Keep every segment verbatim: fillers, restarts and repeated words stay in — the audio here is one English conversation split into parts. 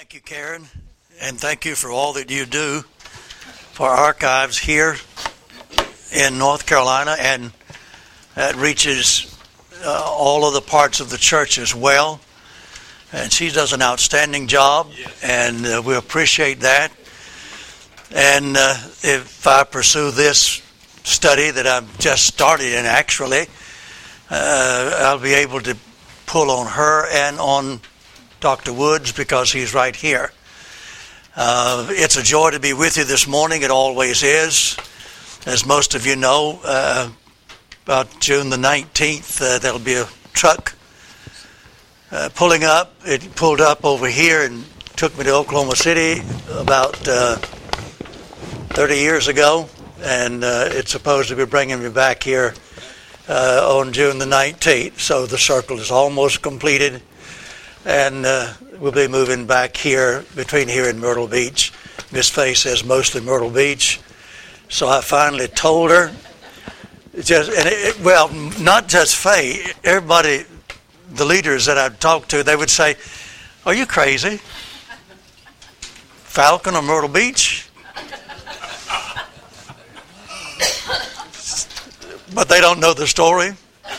Thank you, Karen, and thank you for all that you do for archives here in North Carolina, and that reaches uh, all of the parts of the church as well. And she does an outstanding job, and uh, we appreciate that. And uh, if I pursue this study that I've just started in, actually, uh, I'll be able to pull on her and on Doctor Woods because he's right here. Uh, it's a joy to be with you this morning. It always is. As most of you know, uh, about June the nineteenth, uh, there'll be a truck uh, pulling up. It pulled up over here and took me to Oklahoma City about uh, thirty years ago, and uh, it's supposed to be bringing me back here uh, on June the nineteenth. So the circle is almost completed. And uh, we'll be moving back here, between here and Myrtle Beach. Miss Fay says mostly Myrtle Beach. So I finally told her, just and it, well, not just Fay, everybody, the leaders that I've talked to, they would say, "Are you crazy? Falcon or Myrtle Beach?" But they don't know the story.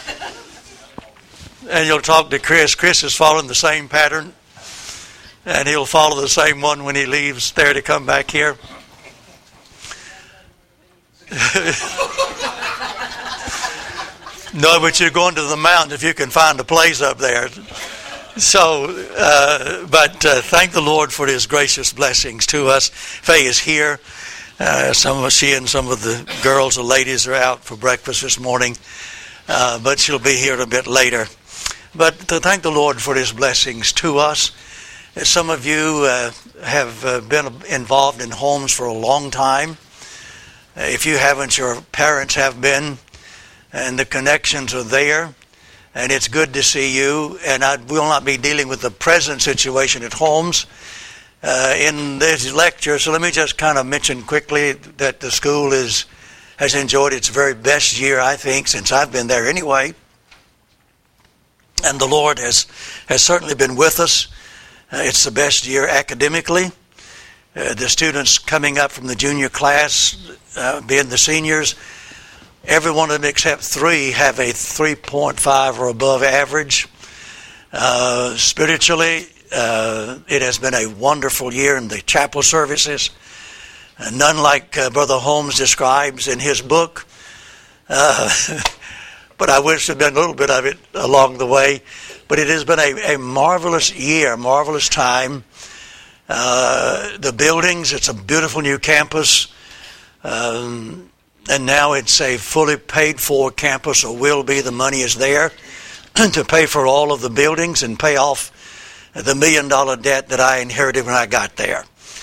And you'll talk to Chris. Chris is following the same pattern. And he'll follow the same one when he leaves there to come back here. No, but you're going to the mountain if you can find a place up there. So, uh, but uh, thank the Lord for His gracious blessings to us. Faye is here. Uh, some of she and some of the girls, the ladies, are out for breakfast this morning. Uh, but she'll be here a bit later. But to thank the Lord for His blessings to us. Some of you uh, have uh, been involved in homes for a long time. If you haven't, your parents have been, and the connections are there. And it's good to see you. And I will not be dealing with the present situation at homes uh, in this lecture. So let me just kind of mention quickly that the school is has enjoyed its very best year, I think, since I've been there anyway. And the Lord has, has certainly been with us. Uh, it's the best year academically. Uh, the students coming up from the junior class, uh, being the seniors, every one of them except three have a three point five or above average. Uh, spiritually, uh, it has been a wonderful year in the chapel services. Uh, none like uh, Brother Holmes describes in his book. Uh, but I wish there had been a little bit of it along the way. But it has been a, a marvelous year, marvelous time. Uh, the buildings, it's a beautiful new campus. Um, and now it's a fully paid for campus, or will be. The money is there to pay for all of the buildings and pay off the million dollar debt that I inherited when I got there.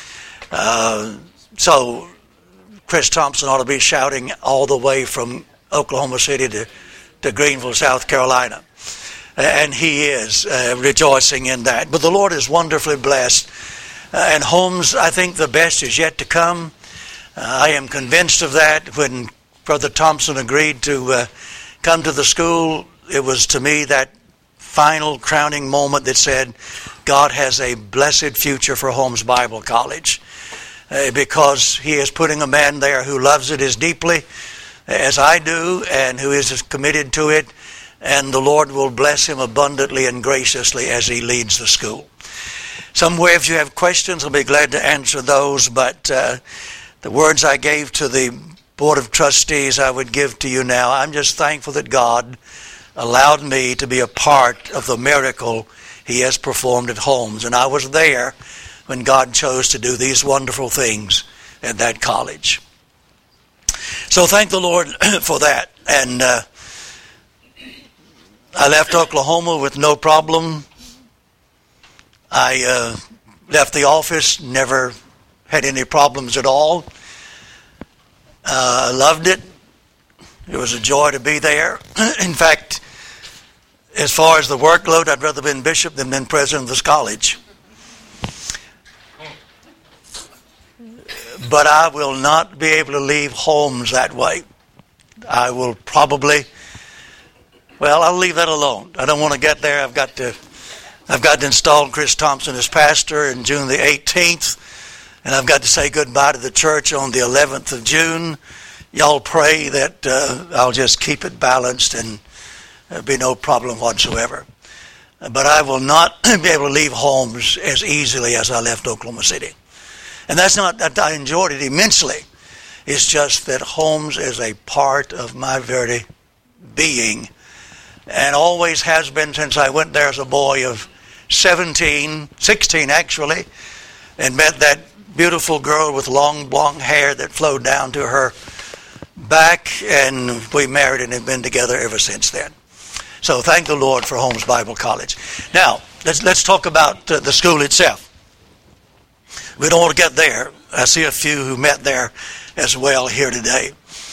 Uh, So Chris Thompson ought to be shouting all the way from Oklahoma City to, to Greenville, South Carolina. And he is uh, rejoicing in that. But the Lord is wonderfully blessed. Uh, and homes, I think the best is yet to come. Uh, I am convinced of that. When Brother Thompson agreed to uh, come to the school, it was to me that final crowning moment that said, God has a blessed future for Holmes Bible College. Uh, because He is putting a man there who loves it as deeply as I do, and who is as committed to it, and the Lord will bless him abundantly and graciously as he leads the school. Somewhere, if you have questions, I'll be glad to answer those, but uh, the words I gave to the Board of Trustees I would give to you now. I'm just thankful that God allowed me to be a part of the miracle He has performed at Holmes, and I was there when God chose to do these wonderful things at that college. So thank the Lord for that. And uh, I left Oklahoma with no problem. I uh, left the office, never had any problems at all. I uh, loved it. It was a joy to be there. In fact, as far as the workload, I'd rather been bishop than been president of this college. But I will not be able to leave Holmes that way. I will probably, well, I'll leave that alone. I don't want to get there. I've got to I've got to install Chris Thompson as pastor in June the eighteenth, and I've got to say goodbye to the church on the eleventh of June. Y'all pray that uh, I'll just keep it balanced and there'll be no problem whatsoever. But I will not be able to leave Holmes as easily as I left Oklahoma City. And that's not that I enjoyed it immensely. It's just that Holmes is a part of my very being, and always has been since I went there as a boy of seventeen, sixteen actually, and met that beautiful girl with long blonde hair that flowed down to her back, and we married and have been together ever since then. So thank the Lord for Holmes Bible College. Now, let's let's talk about uh, the school itself. We don't want to get there. I see a few who met there as well here today.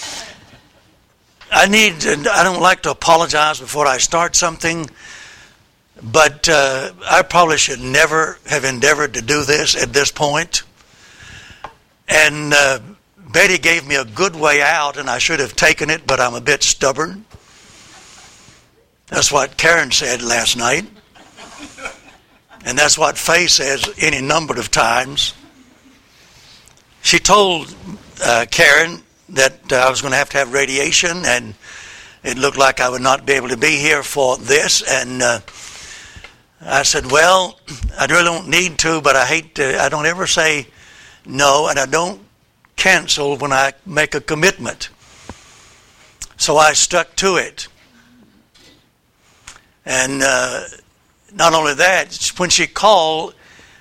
I need, and I don't like to apologize before I start something, but uh, I probably should never have endeavored to do this at this point. And uh, Betty gave me a good way out, and I should have taken it, but I'm a bit stubborn. That's what Karen said last night. And that's what Faye says any number of times. She told uh, Karen that uh, I was going to have to have radiation, and it looked like I would not be able to be here for this. And uh, I said, well, I really don't need to, but I hate to, I don't ever say no, and I don't cancel when I make a commitment. So I stuck to it. And uh, not only that, when she called,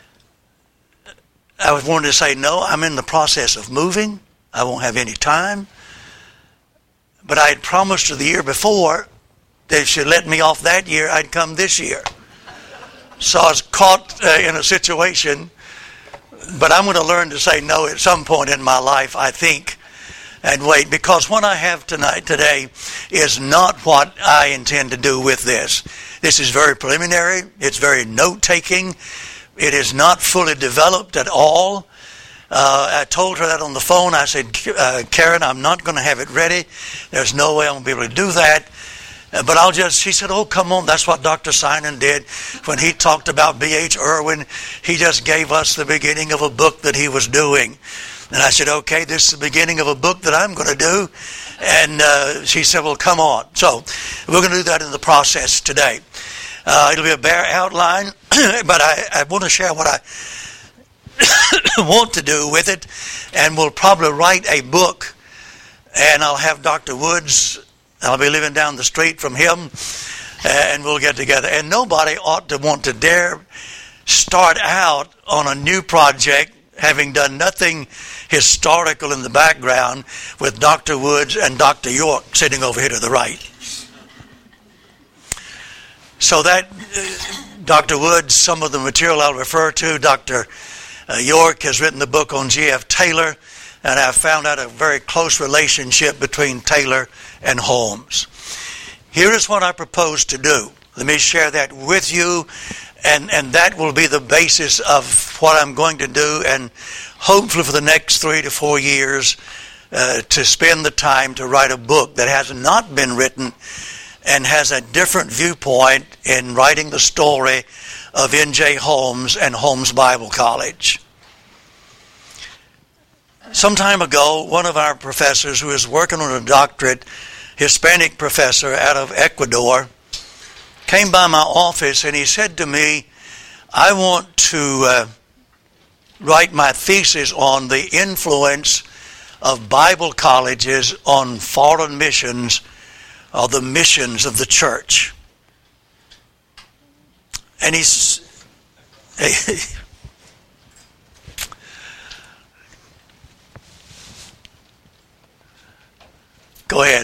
I was wanting to say, no, I'm in the process of moving. I won't have any time. But I had promised her the year before that if she let me off that year, I'd come this year. So I was caught uh, in a situation. But I'm going to learn to say no at some point in my life, I think, and wait. Because what I have tonight, today, is not what I intend to do with this. This is very preliminary. It's very note-taking. It is not fully developed at all. Uh, I told her that on the phone. I said, uh, Karen, I'm not going to have it ready. There's no way I'm going to be able to do that. Uh, but I'll just, she said, oh, come on. That's what Doctor Sinan did when he talked about B H Irwin. He just gave us the beginning of a book that he was doing. And I said, okay, this is the beginning of a book that I'm going to do. And uh, she said, well, come on. So we're going to do that in the process today. Uh, it'll be a bare outline, but I, I want to share what I want to do with it. And we'll probably write a book. And I'll have Doctor Woods, I'll be living down the street from him, and we'll get together. And nobody ought to want to dare start out on a new project having done nothing historical in the background with Doctor Woods and Doctor York sitting over here to the right. So that, uh, Doctor Woods, some of the material I'll refer to, Doctor Uh, York has written the book on G F Taylor, and I've found out a very close relationship between Taylor and Holmes. Here is what I propose to do. Let me share that with you, and, and that will be the basis of what I'm going to do, and hopefully for the next three to four years uh, to spend the time to write a book that has not been written and has a different viewpoint in writing the story of N J Holmes and Holmes Bible College. Some time ago, one of our professors who is working on a doctorate, Hispanic professor out of Ecuador, came by my office and he said to me, I want to uh, write my thesis on the influence of Bible colleges on foreign missions, or the missions of the church. And he's go ahead.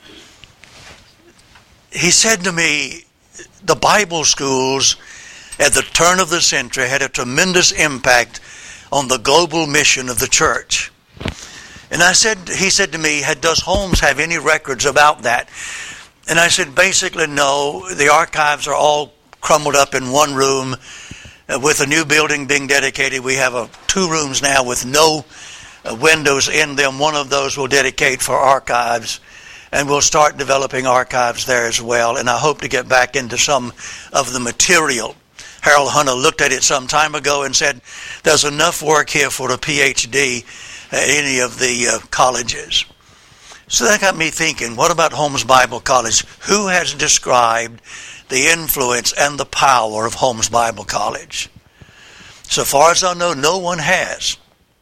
He said to me, the Bible schools at the turn of the century had a tremendous impact on the global mission of the church. And I said, he said to me, does Holmes have any records about that? And I said, basically, no. The archives are all crumbled up in one room. Uh, with a new building being dedicated, we have a, two rooms now with no uh, windows in them. One of those we'll dedicate for archives, and we'll start developing archives there as well. And I hope to get back into some of the material. Harold Hunter looked at it some time ago and said, there's enough work here for a P H D at any of the uh, colleges. So that got me thinking, what about Holmes Bible College? Who has described the influence and the power of Holmes Bible College? So far as I know, no one has.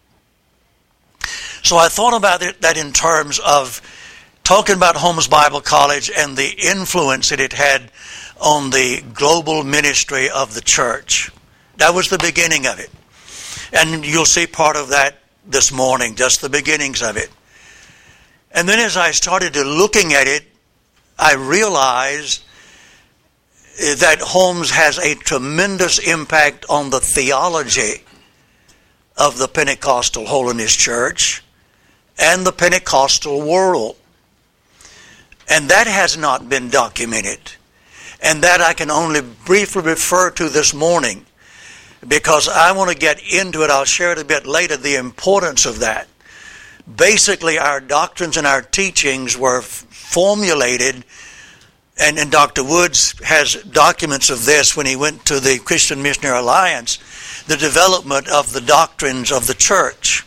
So I thought about it that in terms of talking about Holmes Bible College and the influence that it had on the global ministry of the church. That was the beginning of it. And you'll see part of that this morning, just the beginnings of it. And then as I started to looking at it, I realized that Holmes has a tremendous impact on the theology of the Pentecostal Holiness Church and the Pentecostal world. And that has not been documented. And that I can only briefly refer to this morning because I want to get into it. I'll share it a bit later, the importance of that. Basically, our doctrines and our teachings were formulated, and, and Doctor Woods has documents of this when he went to the Christian Missionary Alliance, the development of the doctrines of the church.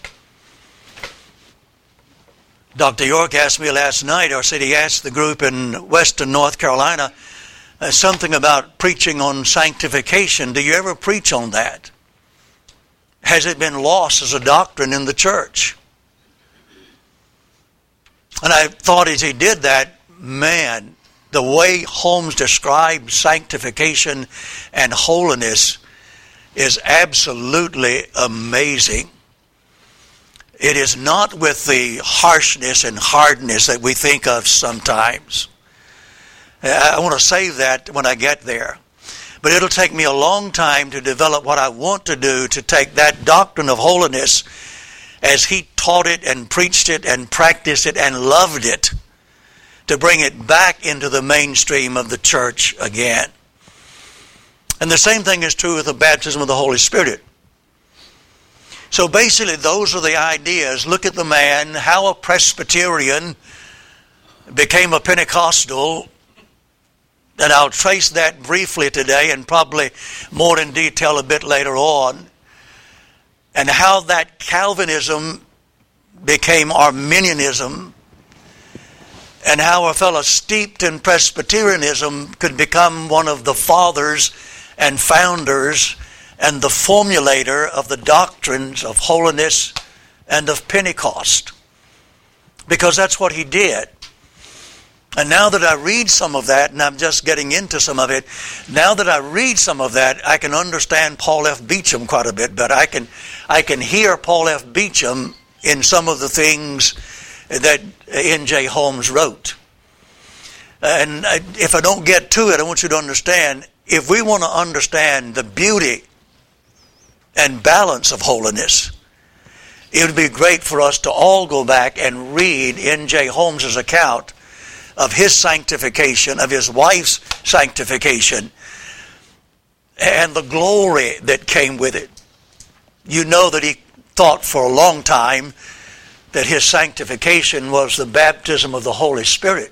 Doctor York asked me last night, or said he asked the group in Western North Carolina, uh, something about preaching on sanctification. Do you ever preach on that? Has it been lost as a doctrine in the church? And I thought as he did that, man, the way Holmes described sanctification and holiness is absolutely amazing. It is not with the harshness and hardness that we think of sometimes. I want to save that when I get there. But it'll take me a long time to develop what I want to do to take that doctrine of holiness as he taught it and preached it and practiced it and loved it, to bring it back into the mainstream of the church again. And the same thing is true with the baptism of the Holy Spirit. So basically those are the ideas. Look at the man, how a Presbyterian became a Pentecostal, and I'll trace that briefly today and probably more in detail a bit later on. And how that Calvinism became Arminianism, and how a fellow steeped in Presbyterianism could become one of the fathers and founders and the formulator of the doctrines of holiness and of Pentecost. Because that's what he did. And now that I read some of that, and I'm just getting into some of it, now that I read some of that, I can understand Paul F. Beecham quite a bit better. I can, I can hear Paul F. Beecham in some of the things that N J Holmes wrote. And if I don't get to it, I want you to understand, if we want to understand the beauty and balance of holiness, it would be great for us to all go back and read N J Holmes' account of his sanctification, of his wife's sanctification, and the glory that came with it. You know that he thought for a long time that his sanctification was the baptism of the Holy Spirit.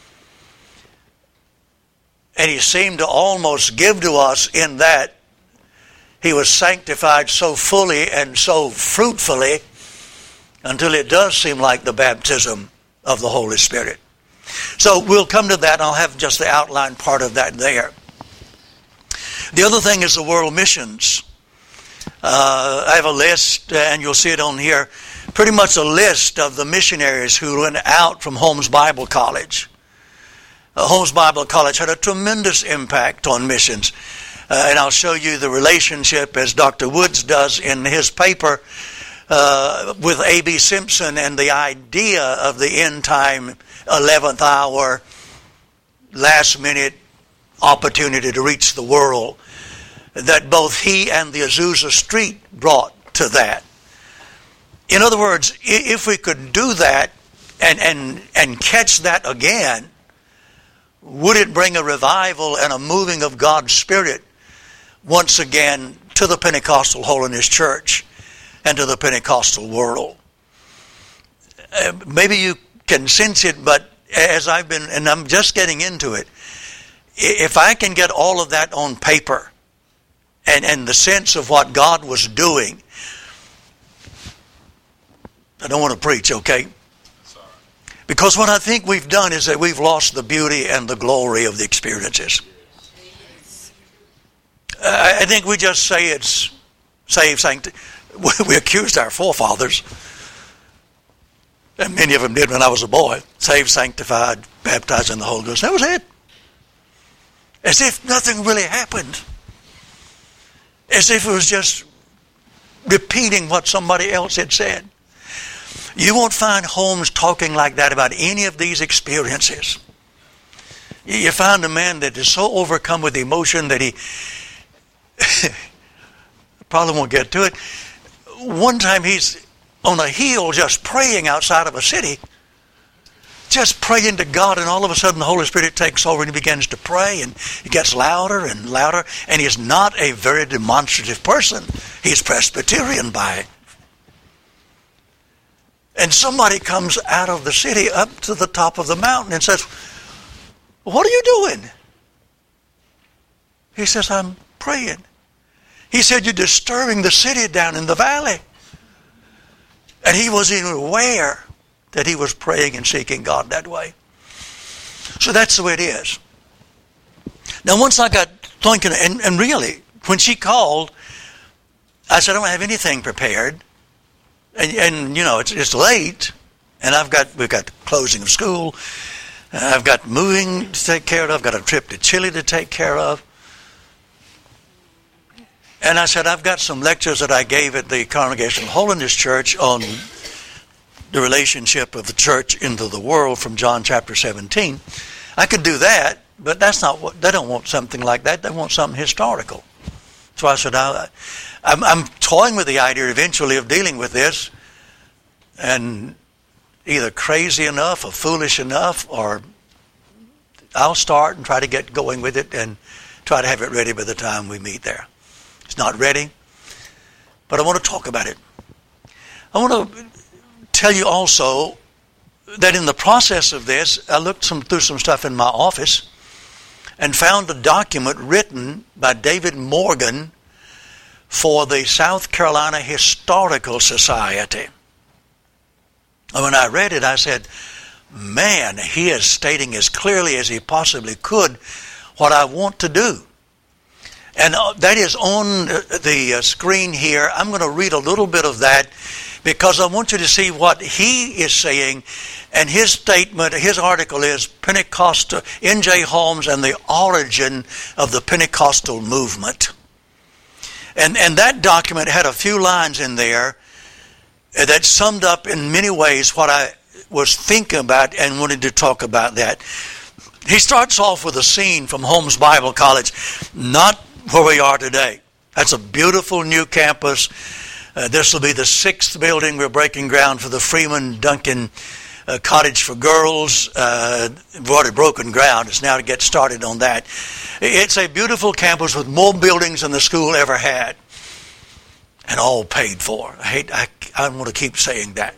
And he seemed to almost give to us in that he was sanctified so fully and so fruitfully until it does seem like the baptism of the Holy Spirit. So we'll come to that. I'll have just the outline part of that there. The other thing is the world missions. Uh, I have a list, and you'll see it on here, pretty much a list of the missionaries who went out from Holmes Bible College. Uh, Holmes Bible College had a tremendous impact on missions. Uh, and I'll show you the relationship, as Doctor Woods does in his paper, uh, with A B Simpson and the idea of the end time, eleventh hour, last minute opportunity to reach the world, that both he and the Azusa Street brought to that. In other words, if we could do that and, and, and catch that again, would it bring a revival and a moving of God's Spirit once again to the Pentecostal Holiness Church and to the Pentecostal world? Uh, maybe you can sense it, but as I've been, and I'm just getting into it, if I can get all of that on paper, and, and the sense of what God was doing. I don't want to preach, okay? Because what I think we've done is that we've lost the beauty and the glory of the experiences. I think we just say it's saved, sanctified. We accused our forefathers, and many of them did when I was a boy, saved, sanctified, baptized in the Holy Ghost. That was it. As if nothing really happened. As if it was just repeating what somebody else had said. You won't find Holmes talking like that about any of these experiences. You find a man that is so overcome with emotion that he probably won't get to it. One time he's on a hill just praying outside of a city, just praying to God, and all of a sudden the Holy Spirit takes over and he begins to pray, and it gets louder and louder, and he's not a very demonstrative person. He's Presbyterian by and somebody comes out of the city up to the top of the mountain and says, "What are you doing?" He says, "I'm praying." He said, "You're disturbing the city down in the valley." And he wasn't even aware that he was praying and seeking God that way. So that's the way it is. Now once I got thinking, and, and really, when she called, I said, "I don't have anything prepared." And, and you know, it's, it's late, and I've got, we've got the closing of school, I've got moving to take care of, I've got a trip to Chile to take care of. And I said, I've got some lectures that I gave at the Congregational Holiness Church on the relationship of the church into the world from John chapter seventeen. I could do that, but that's not what, they don't want something like that. They want something historical. So I said, I, I'm, I'm toying with the idea eventually of dealing with this, and either crazy enough or foolish enough, or I'll start and try to get going with it and try to have it ready by the time we meet there. It's not ready, but I want to talk about it. I want to tell you also that in the process of this, I looked some, through some stuff in my office and found a document written by David Morgan for the South Carolina Historical Society. And when I read it, I said, man, he is stating as clearly as he possibly could what I want to do. And that is on the screen here. I'm going to read a little bit of that because I want you to see what he is saying. And his statement, his article is Pentecostal, N J Holmes and the Origin of the Pentecostal Movement. And, and that document had a few lines in there that summed up in many ways what I was thinking about and wanted to talk about that. He starts off with a scene from Holmes Bible College, not where we are today. That's a beautiful new campus. Uh, this will be the sixth building. We're breaking ground for the Freeman Duncan uh, Cottage for Girls. Uh, we've already broken ground. It's now to get started on that. It's a beautiful campus with more buildings than the school ever had, and all paid for. I hate. I, I want to keep saying that.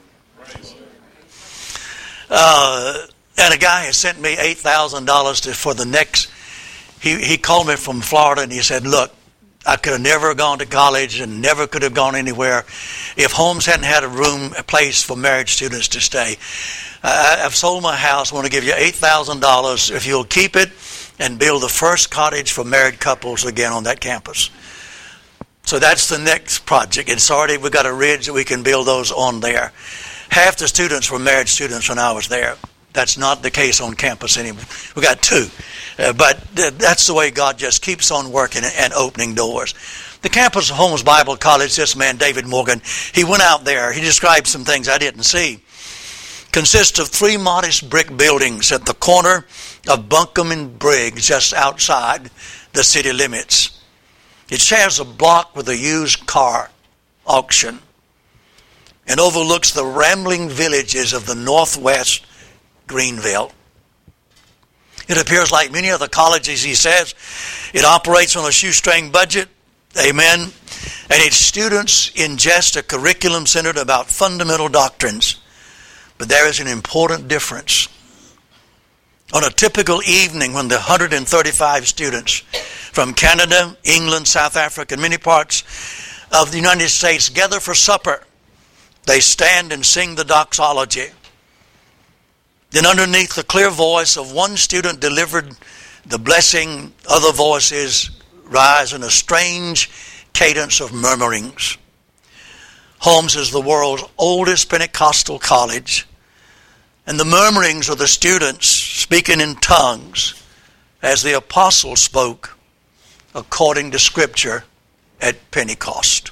Uh, and a guy has sent me eight thousand dollars for the next. He he called me from Florida and he said, "Look, I could have never gone to college and never could have gone anywhere if Holmes hadn't had a room, a place for married students to stay. I, I've sold my house. I want to give you eight thousand dollars if you'll keep it and build the first cottage for married couples again on that campus." So that's the next project. It's already, we've got a ridge that we can build those on there. Half the students were married students when I was there. That's not the case on campus anymore. We got two. Uh, but th- that's the way God just keeps on working and opening doors. The campus of Holmes Bible College, this man, David Morgan, he went out there. He described some things I didn't see. Consists of three modest brick buildings at the corner of Buncombe and Briggs, just outside the city limits. It shares a block with a used car auction and overlooks the rambling villages of the northwest Greenville. It appears like many other colleges, he says, it operates on a shoestring budget, amen, and its students ingest a curriculum centered about fundamental doctrines. But there is an important difference. On a typical evening when the one hundred thirty-five students from Canada, England, South Africa, and many parts of the United States gather for supper. They stand and sing the doxology. Then underneath the clear voice of one student delivered the blessing, other voices rise in a strange cadence of murmurings. Holmes is the world's oldest Pentecostal college, and the murmurings are the students speaking in tongues as the apostles spoke according to Scripture at Pentecost.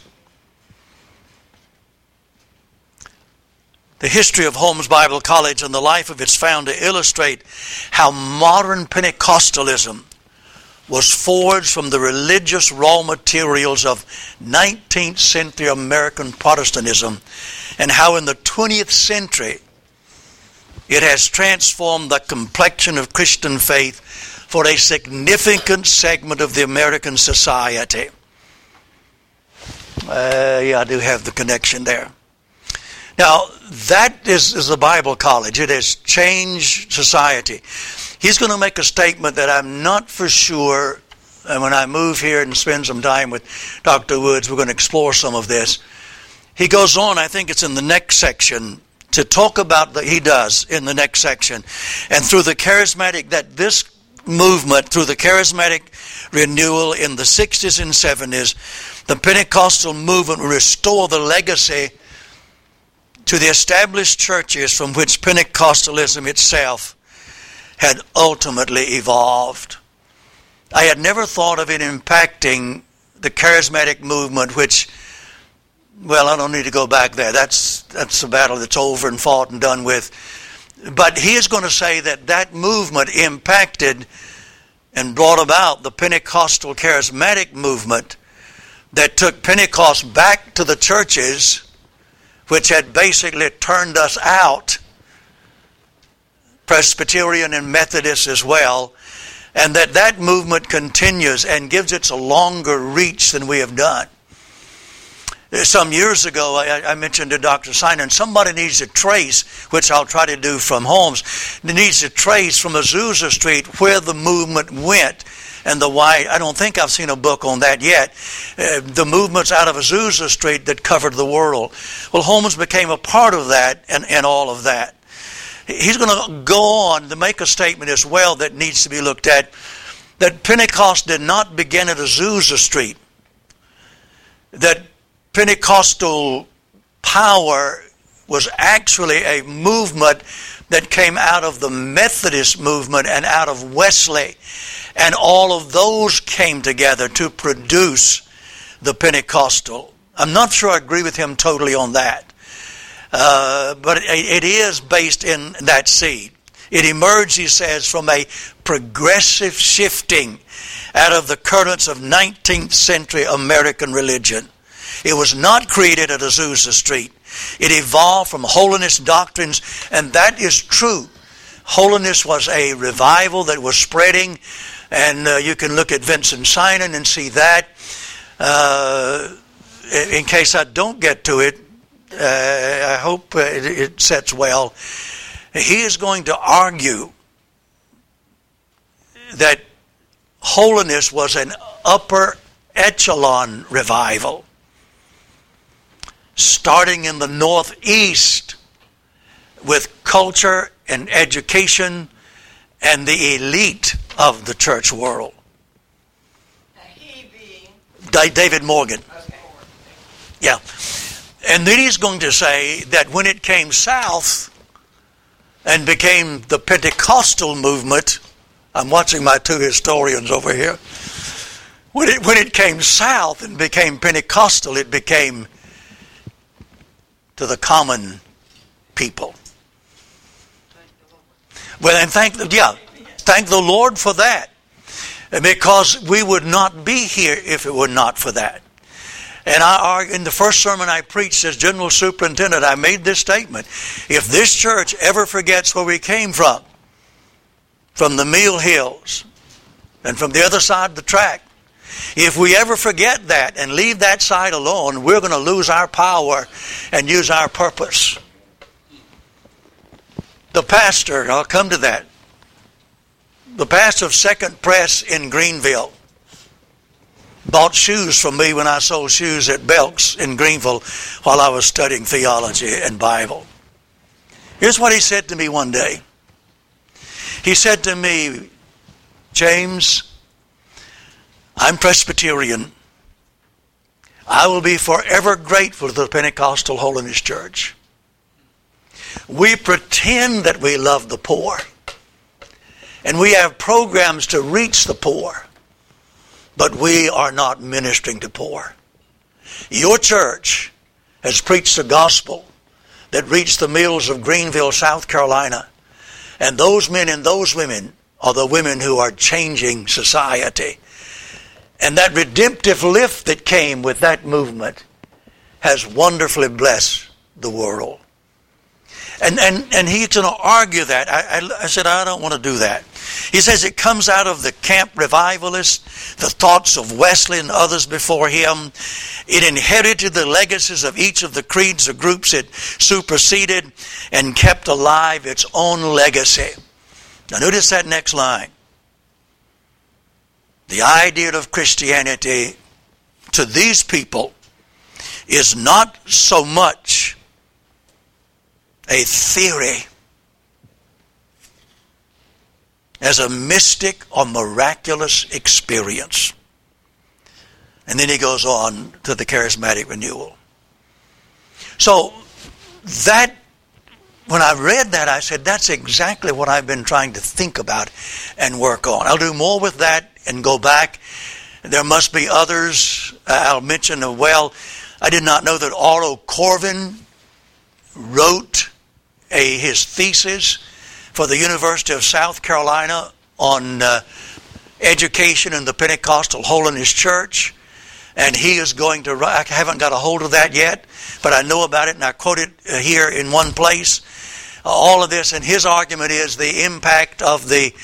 The history of Holmes Bible College and the life of its founder illustrate how modern Pentecostalism was forged from the religious raw materials of nineteenth century American Protestantism, and how in the twentieth century it has transformed the complexion of Christian faith for a significant segment of the American society. Uh, yeah, I do have the connection there. Now, that is, is the Bible College. It has changed society. He's going to make a statement that I'm not for sure, and when I move here and spend some time with Doctor Woods, we're going to explore some of this. He goes on, I think it's in the next section, to talk about, the, he does, in the next section, and through the charismatic, that this movement, through the charismatic renewal in the sixties and seventies, the Pentecostal movement will restore the legacy to the established churches from which Pentecostalism itself had ultimately evolved. I had never thought of it impacting the charismatic movement, which, well, I don't need to go back there. That's that's a battle that's over and fought and done with. But he is going to say that that movement impacted and brought about the Pentecostal charismatic movement that took Pentecost back to the churches, which had basically turned us out, Presbyterian and Methodist as well, and that that movement continues and gives it a longer reach than we have done. Some years ago, I, I mentioned to Doctor Simon, somebody needs to trace, which I'll try to do from Holmes, needs to trace from Azusa Street where the movement went and the why. I don't think I've seen a book on that yet. Uh, the movements out of Azusa Street that covered the world. Well, Holmes became a part of that and, and all of that. He's going to go on to make a statement as well that needs to be looked at, that Pentecost did not begin at Azusa Street. That Pentecostal power was actually a movement that came out of the Methodist movement and out of Wesley. And all of those came together to produce the Pentecostal. I'm not sure I agree with him totally on that. Uh, but it, it is based in that seed. It emerged, he says, from a progressive shifting out of the currents of nineteenth century American religion. It was not created at Azusa Street. It evolved from holiness doctrines, and that is true. Holiness was a revival that was spreading, and uh, you can look at Vincent Synan and see that. Uh, in case I don't get to it, uh, I hope it, it sets well. He is going to argue that holiness was an upper echelon revival, starting in the Northeast with culture and education and the elite of the church world. He being David Morgan. okay. Yeah. And then he's going to say that when it came south and became the Pentecostal movement, I'm watching my two historians over here. When it, when it came south and became Pentecostal, it became to the common people. Well, and thank the, yeah, thank the Lord for that, because we would not be here if it were not for that. And I, in the first sermon I preached as general superintendent, I made this statement: if this church ever forgets where we came from, from the Mill Hills and from the other side of the track, if we ever forget that and leave that side alone, we're going to lose our power and use our purpose. The pastor, I'll come to that, the pastor of Second Press in Greenville, bought shoes from me when I sold shoes at Belk's in Greenville while I was studying theology and Bible. Here's what he said to me one day. He said to me, James, I'm Presbyterian. I will be forever grateful to the Pentecostal Holiness Church. We pretend that we love the poor, and we have programs to reach the poor, but we are not ministering to poor. Your church has preached the gospel that reached the mills of Greenville, South Carolina, and those men and those women are the women who are changing society. And that redemptive lift that came with that movement has wonderfully blessed the world. And and, and he's going to argue that. I, I, I said, I don't want to do that. He says it comes out of the camp revivalists, the thoughts of Wesley and others before him. It inherited the legacies of each of the creeds or groups it superseded and kept alive its own legacy. Now notice that next line. The idea of Christianity to these people is not so much a theory as a mystic or miraculous experience. And then he goes on to the charismatic renewal. So that, when I read that, I said, that's exactly what I've been trying to think about and work on. I'll do more with that and go back. There must be others. I'll mention, well, I did not know that Otto Corvin wrote a, his thesis for the University of South Carolina on uh, education in the Pentecostal Holiness Church. And he is going to write, I haven't got a hold of that yet, but I know about it and I quote it here in one place. Uh, all of this, and his argument is the impact of the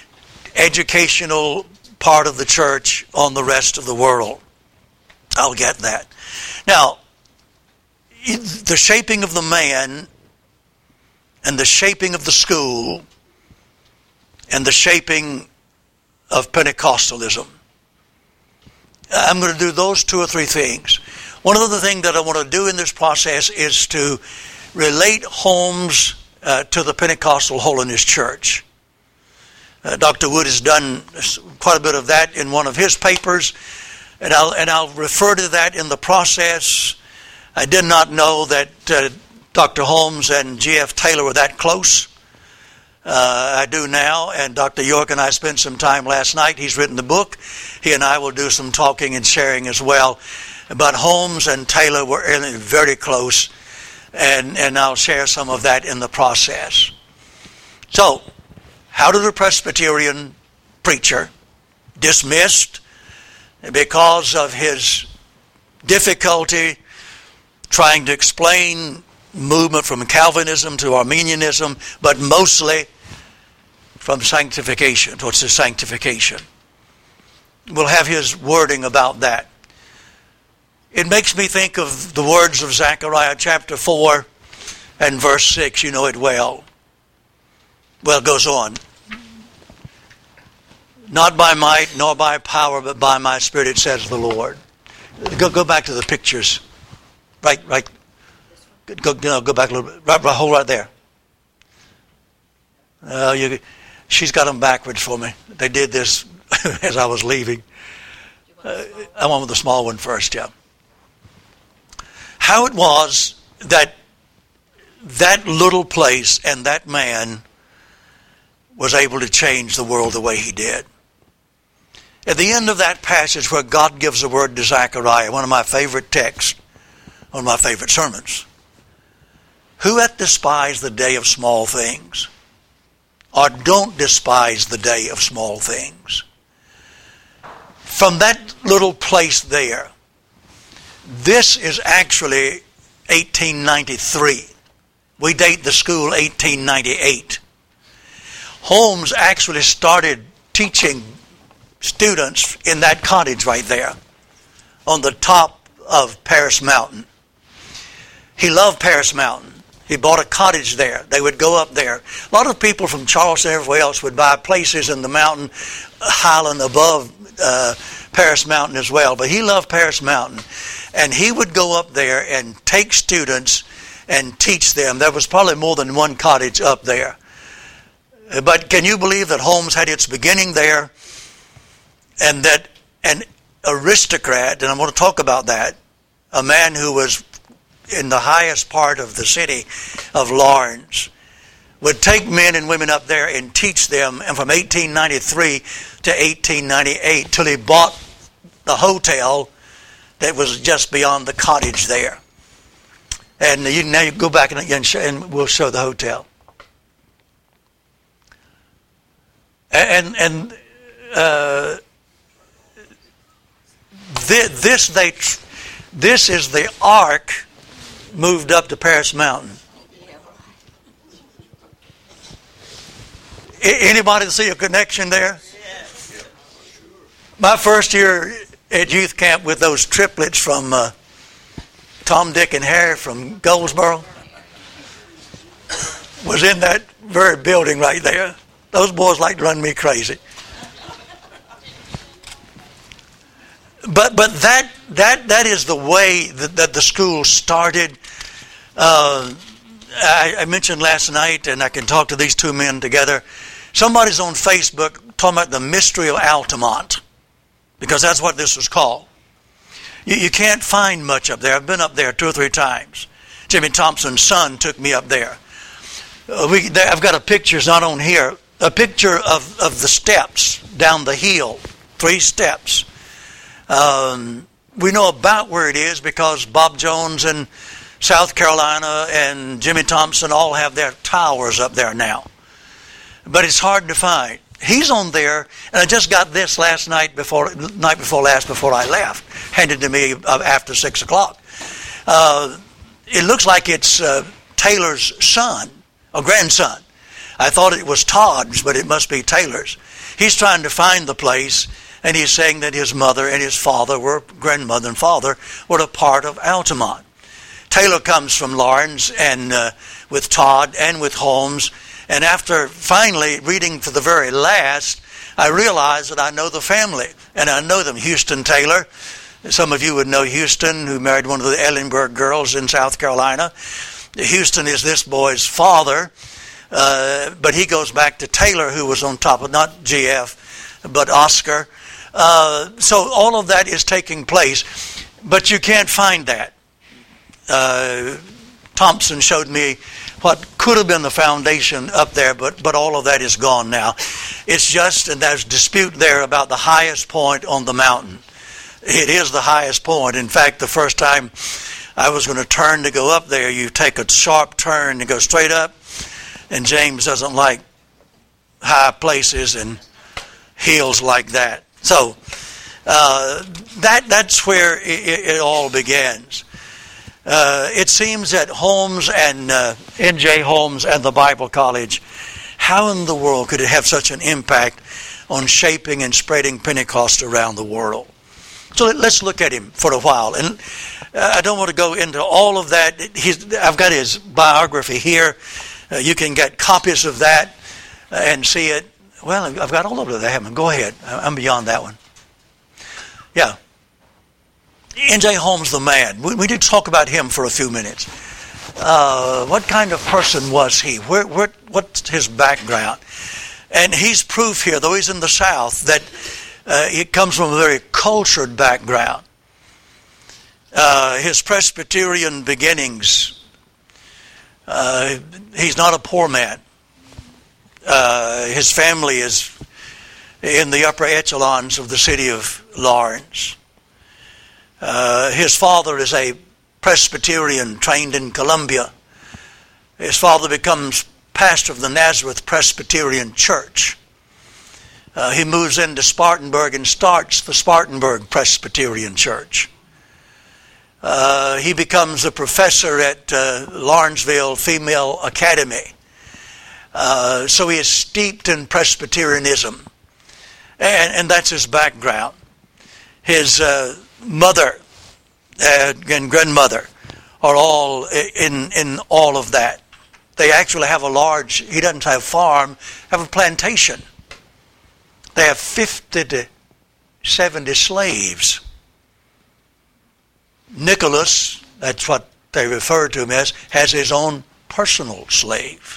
educational part of the church on the rest of the world. I'll get that. Now, the shaping of the man and the shaping of the school and the shaping of Pentecostalism. I'm going to do those two or three things. One of the things that I want to do in this process is to relate Holmes uh, to the Pentecostal Holiness Church. Uh, Doctor Wood has done quite a bit of that in one of his papers, and I'll, and I'll refer to that in the process. I did not know that uh, Doctor Holmes and G F Taylor were that close. Uh, I do now, and Doctor York and I spent some time last night. He's written the book. He and I will do some talking and sharing as well. But Holmes and Taylor were very close, and, and I'll share some of that in the process. So, how did a Presbyterian preacher, dismissed because of his difficulty trying to explain movement from Calvinism to Arminianism, but mostly from sanctification, towards the sanctification. We'll have his wording about that. It makes me think of the words of Zechariah chapter four and verse six. You know it well. Well, it goes on. Not by might nor by power, but by my Spirit, says the Lord. Go, go back to the pictures. Right, right. Go, you know, go back a little bit. Right, right, hold right there. Uh, you, she's got them backwards for me. They did this as I was leaving. Uh, I went with the small one first, yeah. How it was that that little place and that man was able to change the world the way he did. At the end of that passage where God gives the word to Zechariah, one of my favorite texts, one of my favorite sermons. Who hath despised the day of small things? Or don't despise the day of small things. From that little place there, this is actually eighteen ninety-three. We date the school eighteen ninety-eight. Holmes actually started teaching students in that cottage right there on the top of Paris Mountain. He loved Paris Mountain. He bought a cottage there. They would go up there. A lot of people from Charleston and everywhere else would buy places in the mountain, highland above uh, Paris Mountain as well. But he loved Paris Mountain. And he would go up there and take students and teach them. There was probably more than one cottage up there. But can you believe that Holmes had its beginning there, and that an aristocrat, and I'm going to talk about that, a man who was in the highest part of the city of Lawrence, would take men and women up there and teach them, and from eighteen ninety-three to eighteen ninety-eight, till he bought the hotel that was just beyond the cottage there. And you, now you go back and, and we'll show the hotel. And and uh, this, this they this is the ark moved up to Paris Mountain. Anybody see a connection there? My first year at youth camp with those triplets from uh, Tom, Dick, and Harry from Goldsboro was in that very building right there. Those boys like to run me crazy. But but that that that is the way that, that the school started. Uh, I, I mentioned last night, and I can talk to these two men together. Somebody's on Facebook talking about the mystery of Altamont, because that's what this was called. You, you can't find much up there. I've been up there two or three times. Jimmy Thompson's son took me up there. Uh, we, I've got a picture, it's not on here, a picture of, of the steps down the hill, three steps. Um, we know about where it is because Bob Jones in South Carolina and Jimmy Thompson all have their towers up there now. But it's hard to find. He's on there, and I just got this last night before night before last before I left, handed to me after six o'clock. Uh, it looks like it's uh, Taylor's son, or grandson. I thought it was Todd's, but it must be Taylor's. He's trying to find the place, and he's saying that his mother and his father were, grandmother and father, were a part of Altamont. Taylor comes from Lawrence, and uh, with Todd and with Holmes. And after finally reading to the very last, I realized that I know the family. And I know them. Houston Taylor. Some of you would know Houston, who married one of the Ellenberg girls in South Carolina. Houston is this boy's father. Uh, but he goes back to Taylor, who was on top of, not G F, but Oscar. Uh, so all of that is taking place. But you can't find that. Uh, Thompson showed me what could have been the foundation up there, but, but all of that is gone now. It's just, and there's dispute there about the highest point on the mountain. It is the highest point. In fact, the first time I was going to turn to go up there, you take a sharp turn and go straight up, and James doesn't like high places and hills like that. So uh, that that's where it, it all begins. Uh, it seems that Holmes and uh, N J Holmes and the Bible College, how in the world could it have such an impact on shaping and spreading Pentecost around the world? So let, let's look at him for a while. And uh, I don't want to go into all of that. He's, I've got his biography here. Uh, you can get copies of that uh, and see it. Well, I've got all of it. I haven't. Go ahead. I'm beyond that one. Yeah. N J Holmes the man. We, we did talk about him for a few minutes. Uh, what kind of person was he? Where, where, what's his background? And he's proof here, though he's in the South, that uh, he comes from a very cultured background. Uh, his Presbyterian beginnings, uh, he's not a poor man. Uh, his family is in the upper echelons of the city of Lawrence. Uh, his father is a Presbyterian trained in Columbia. His father becomes pastor of the Nazareth Presbyterian Church. Uh, he moves into Spartanburg and starts the Spartanburg Presbyterian Church. Uh, he becomes a professor at uh, Lawrenceville Female Academy. Uh, so he is steeped in Presbyterianism. And, and that's his background. His uh, mother uh, and grandmother are all in, in all of that. They actually have a large, he doesn't have a farm, have a plantation. They have fifty to seventy slaves. Nicholas, that's what they refer to him as, has his own personal slave.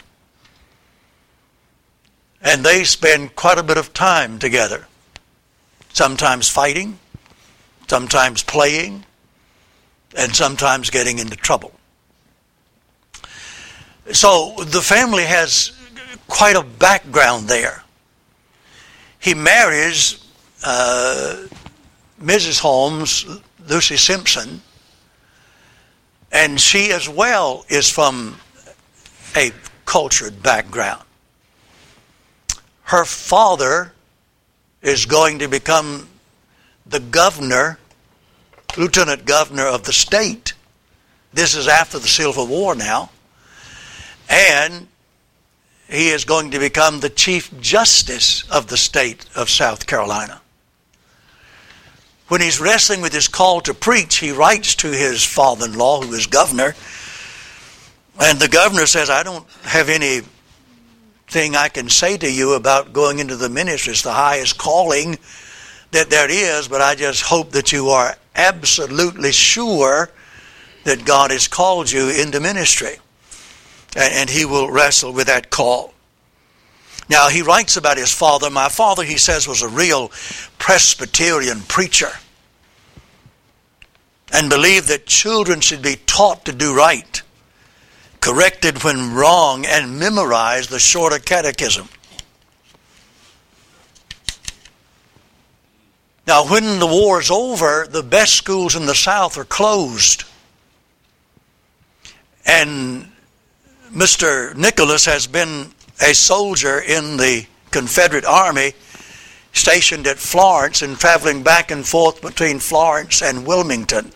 And they spend quite a bit of time together. Sometimes fighting, sometimes playing, and sometimes getting into trouble. So the family has quite a background there. He marries uh, Missus Holmes, Lucy Simpson, and she as well is from a cultured background. Her father is going to become the governor, lieutenant governor of the state. This is after the Civil War now. And he is going to become the Chief Justice of the state of South Carolina. When he's wrestling with his call to preach, he writes to his father-in-law, who is governor, and the governor says, I don't have anything I can say to you about going into the ministry. It's the highest calling that there is, but I just hope that you are absolutely sure that God has called you into ministry. And he will wrestle with that call. Now, he writes about his father. My father, he says, was a real Presbyterian preacher and believed that children should be taught to do right, corrected when wrong, and memorize the shorter catechism. Now, when the war is over, the best schools in the South are closed. And Mister Nicholas has been a soldier in the Confederate Army stationed at Florence and traveling back and forth between Florence and Wilmington.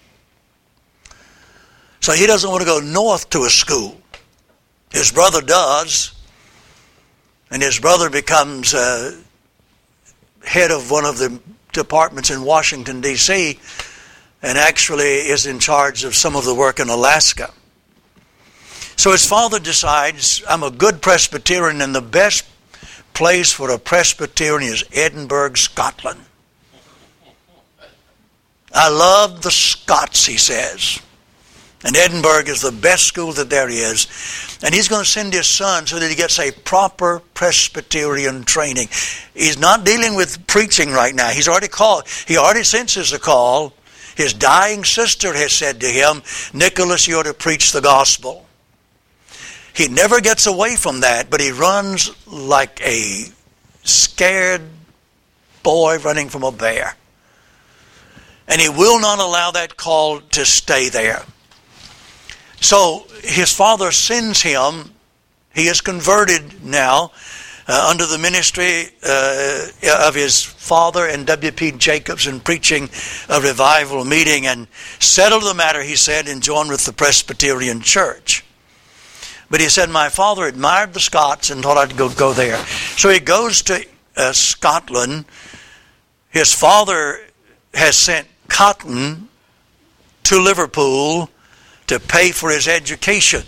So he doesn't want to go north to a school. His brother does, and his brother becomes uh, head of one of the departments in Washington, D C, and actually is in charge of some of the work in Alaska. So his father decides, I'm a good Presbyterian, and the best place for a Presbyterian is Edinburgh, Scotland. I love the Scots, he says. And Edinburgh is the best school that there is. And he's going to send his son so that he gets a proper Presbyterian training. He's not dealing with preaching right now. He's already called. He already senses the call. His dying sister has said to him, Nicholas, you ought to preach the gospel. He never gets away from that, but he runs like a scared boy running from a bear. And he will not allow that call to stay there. So his father sends him. He is converted now uh, under the ministry uh, of his father and W P Jacobs in preaching a revival meeting, and settled the matter, he said, and joined with the Presbyterian Church. But he said, my father admired the Scots and thought I'd go, go there. So he goes to uh, Scotland. His father has sent cotton to Liverpool to pay for his education.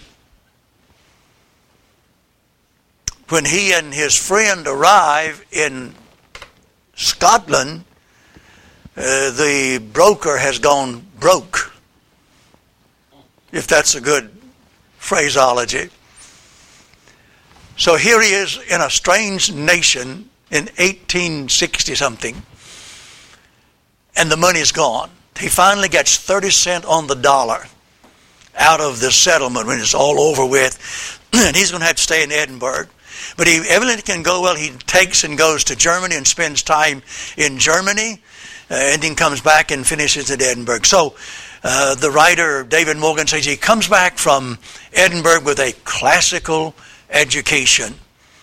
When he and his friend arrive in Scotland, uh, the broker has gone broke, if that's a good phraseology. So here he is in a strange nation in eighteen sixty something, and the money's gone. He finally gets thirty cents on the dollar out of the settlement when it's all over with, and he's going to have to stay in Edinburgh. But he evidently can go well. He takes and goes to Germany and spends time in Germany, uh, and then comes back and finishes at Edinburgh. So Uh, the writer David Morgan says he comes back from Edinburgh with a classical education,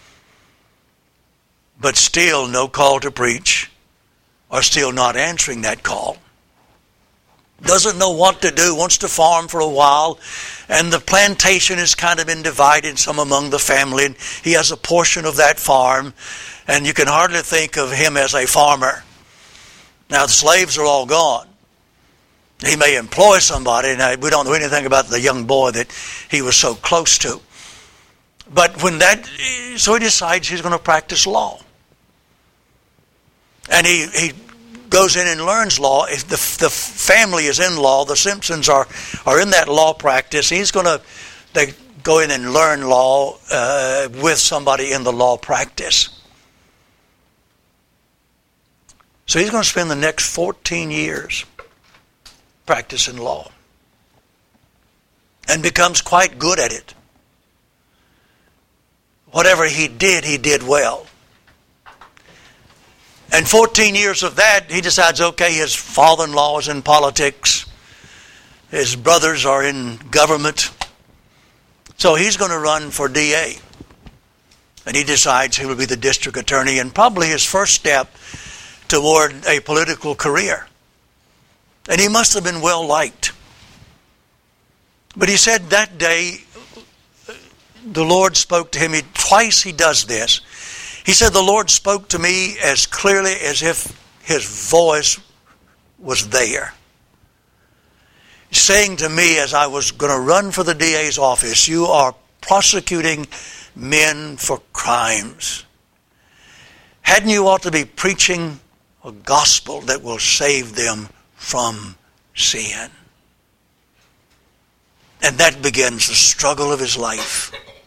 but still no call to preach, or still not answering that call. Doesn't know what to do, wants to farm for a while, and the plantation has kind of been divided, some among the family, and he has a portion of that farm, and you can hardly think of him as a farmer. Now the slaves are all gone. He may employ somebody, and we don't know anything about the young boy that he was so close to. But when that, so he decides he's going to practice law. And he, he goes in and learns law. If the, the family is in law, the Simpsons are, are in that law practice. He's going to they go in and learn law uh, with somebody in the law practice. So he's going to spend the next fourteen years practicing law. And becomes quite good at it. Whatever he did, he did well. And fourteen years of that, he decides, okay, his father-in-law is in politics. His brothers are in government. So he's going to run for D A. And he decides he will be the district attorney, and probably his first step toward a political career. And he must have been well liked. But he said that day, the Lord spoke to him. He, twice he does this. He said, the Lord spoke to me as clearly as if his voice was there. Saying to me as I was going to run for the D A's office, you are prosecuting men for crimes. Hadn't you ought to be preaching a gospel that will save them from sin? And that begins the struggle of his life.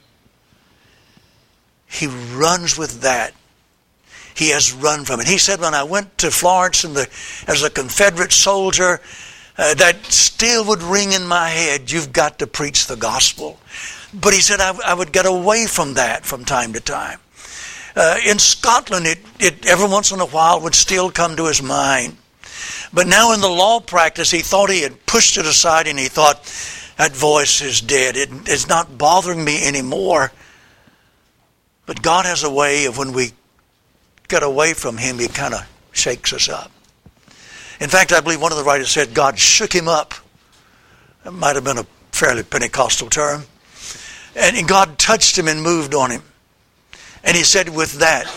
He runs with that. He has run from it. He said, when I went to Florence in the, as a Confederate soldier, uh, that still would ring in my head, you've got to preach the gospel. But he said, I, I would get away from that from time to time. Uh, in Scotland, it, it every once in a while would still come to his mind. But now in the law practice, he thought he had pushed it aside, and he thought, that voice is dead. It, it's not bothering me anymore. But God has a way of when we get away from him, he kind of shakes us up. In fact, I believe one of the writers said God shook him up. That might have been a fairly Pentecostal term. And God touched him and moved on him. And he said, with that,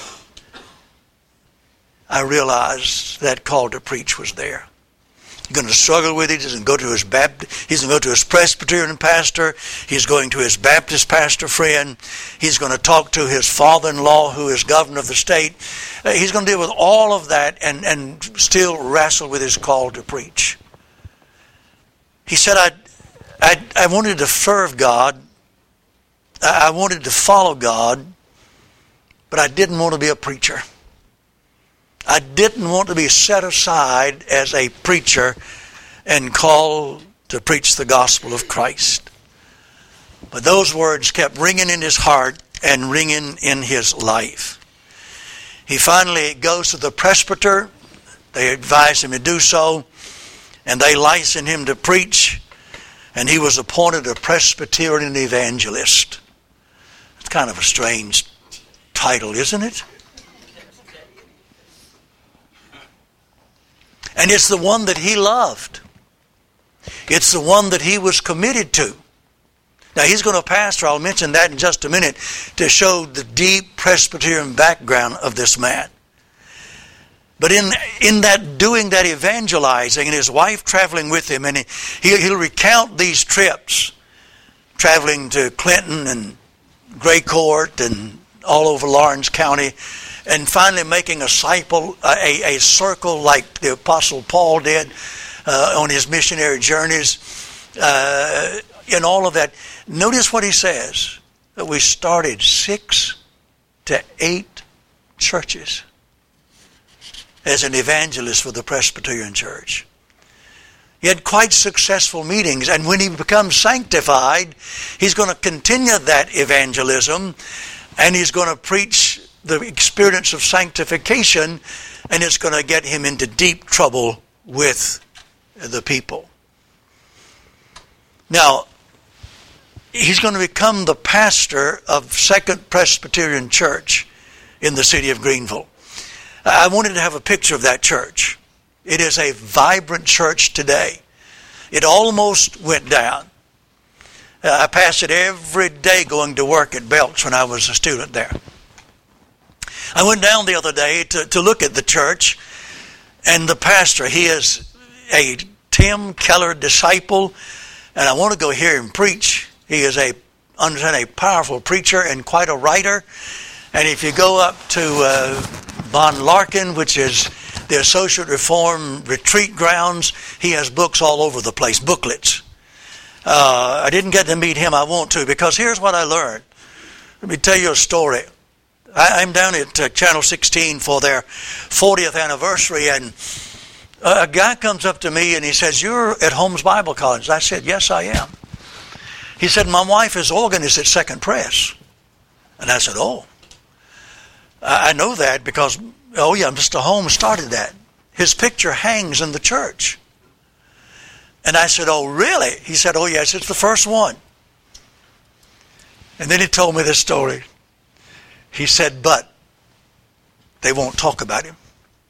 I realized that call to preach was there. He's going to struggle with it. He's going to go to his Baptist, he's going to go to his Presbyterian pastor. He's going to his Baptist pastor friend. He's going to talk to his father-in-law, who is governor of the state. Uh, he's going to deal with all of that and, and still wrestle with his call to preach. He said, I, I, I wanted to serve God. I wanted to follow God, but I didn't want to be a preacher. I didn't want to be set aside as a preacher and called to preach the gospel of Christ. But those words kept ringing in his heart and ringing in his life. He finally goes to the presbyter. They advise him to do so, and they license him to preach, and he was appointed a Presbyterian evangelist. It's kind of a strange title, isn't it? And it's the one that he loved. It's the one that he was committed to. Now he's going to pastor, I'll mention that in just a minute, to show the deep Presbyterian background of this man. But in in that doing that evangelizing, and his wife traveling with him, and he, he'll recount these trips, traveling to Clinton and Gray Court and all over Lawrence County, and finally making a cycle, a, a circle like the Apostle Paul did uh, on his missionary journeys, uh, and all of that. Notice what he says, that we started six to eight churches as an evangelist for the Presbyterian Church. He had quite successful meetings, and when he becomes sanctified, he's going to continue that evangelism, and he's going to preach the experience of sanctification, and it's going to get him into deep trouble with the people. Now, he's going to become the pastor of Second Presbyterian Church in the city of Greenville. I wanted to have a picture of that church. It is a vibrant church today. It almost went down. I passed it every day going to work at Belch when I was a student there. I went down the other day to, to look at the church, and the pastor, he is a Tim Keller disciple, and I want to go hear him preach. He is a, understand, a powerful preacher and quite a writer. And if you go up to uh, Von Larkin, which is the Associate Reform Retreat Grounds, he has books all over the place, booklets. Uh, I didn't get to meet him. I want to, because here's what I learned. Let me tell you a story. I, I'm down at uh, Channel sixteen for their fortieth anniversary, and a guy comes up to me and he says, "You're at Holmes Bible College." I said, "Yes, I am." He said, "My wife is organist at Second Press." And I said, "Oh, I know that because, oh yeah, Mister Holmes started that. His picture hangs in the church." And I said, "Oh, really?" He said, "Oh, yes, it's the first one." And then he told me this story. He said, "But they won't talk about him.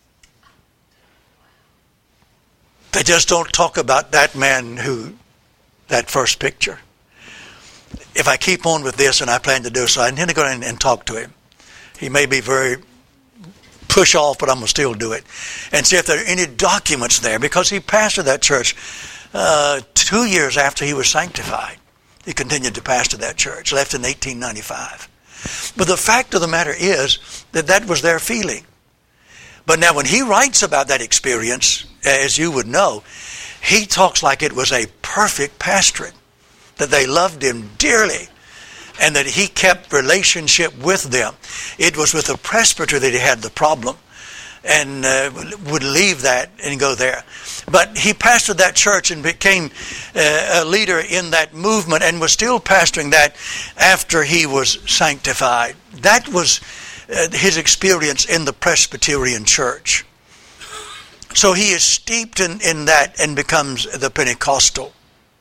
They just don't talk about that man who, that first picture." If I keep on with this, and I plan to do so, I intend to go in and talk to him. He may be very push off, but I'm going to still do it. And see if there are any documents there, because he pastored that church uh, two years after he was sanctified. He continued to pastor that church, left in eighteen ninety-five. But the fact of the matter is that that was their feeling. But now when he writes about that experience, as you would know, he talks like it was a perfect pastorate, that they loved him dearly, and that he kept relationship with them. It was with the presbyter that he had the problem, and uh, would leave that and go there. But he pastored that church and became uh, a leader in that movement, and was still pastoring that after he was sanctified. That was uh, his experience in the Presbyterian church. So he is steeped in, in that and becomes the Pentecostal.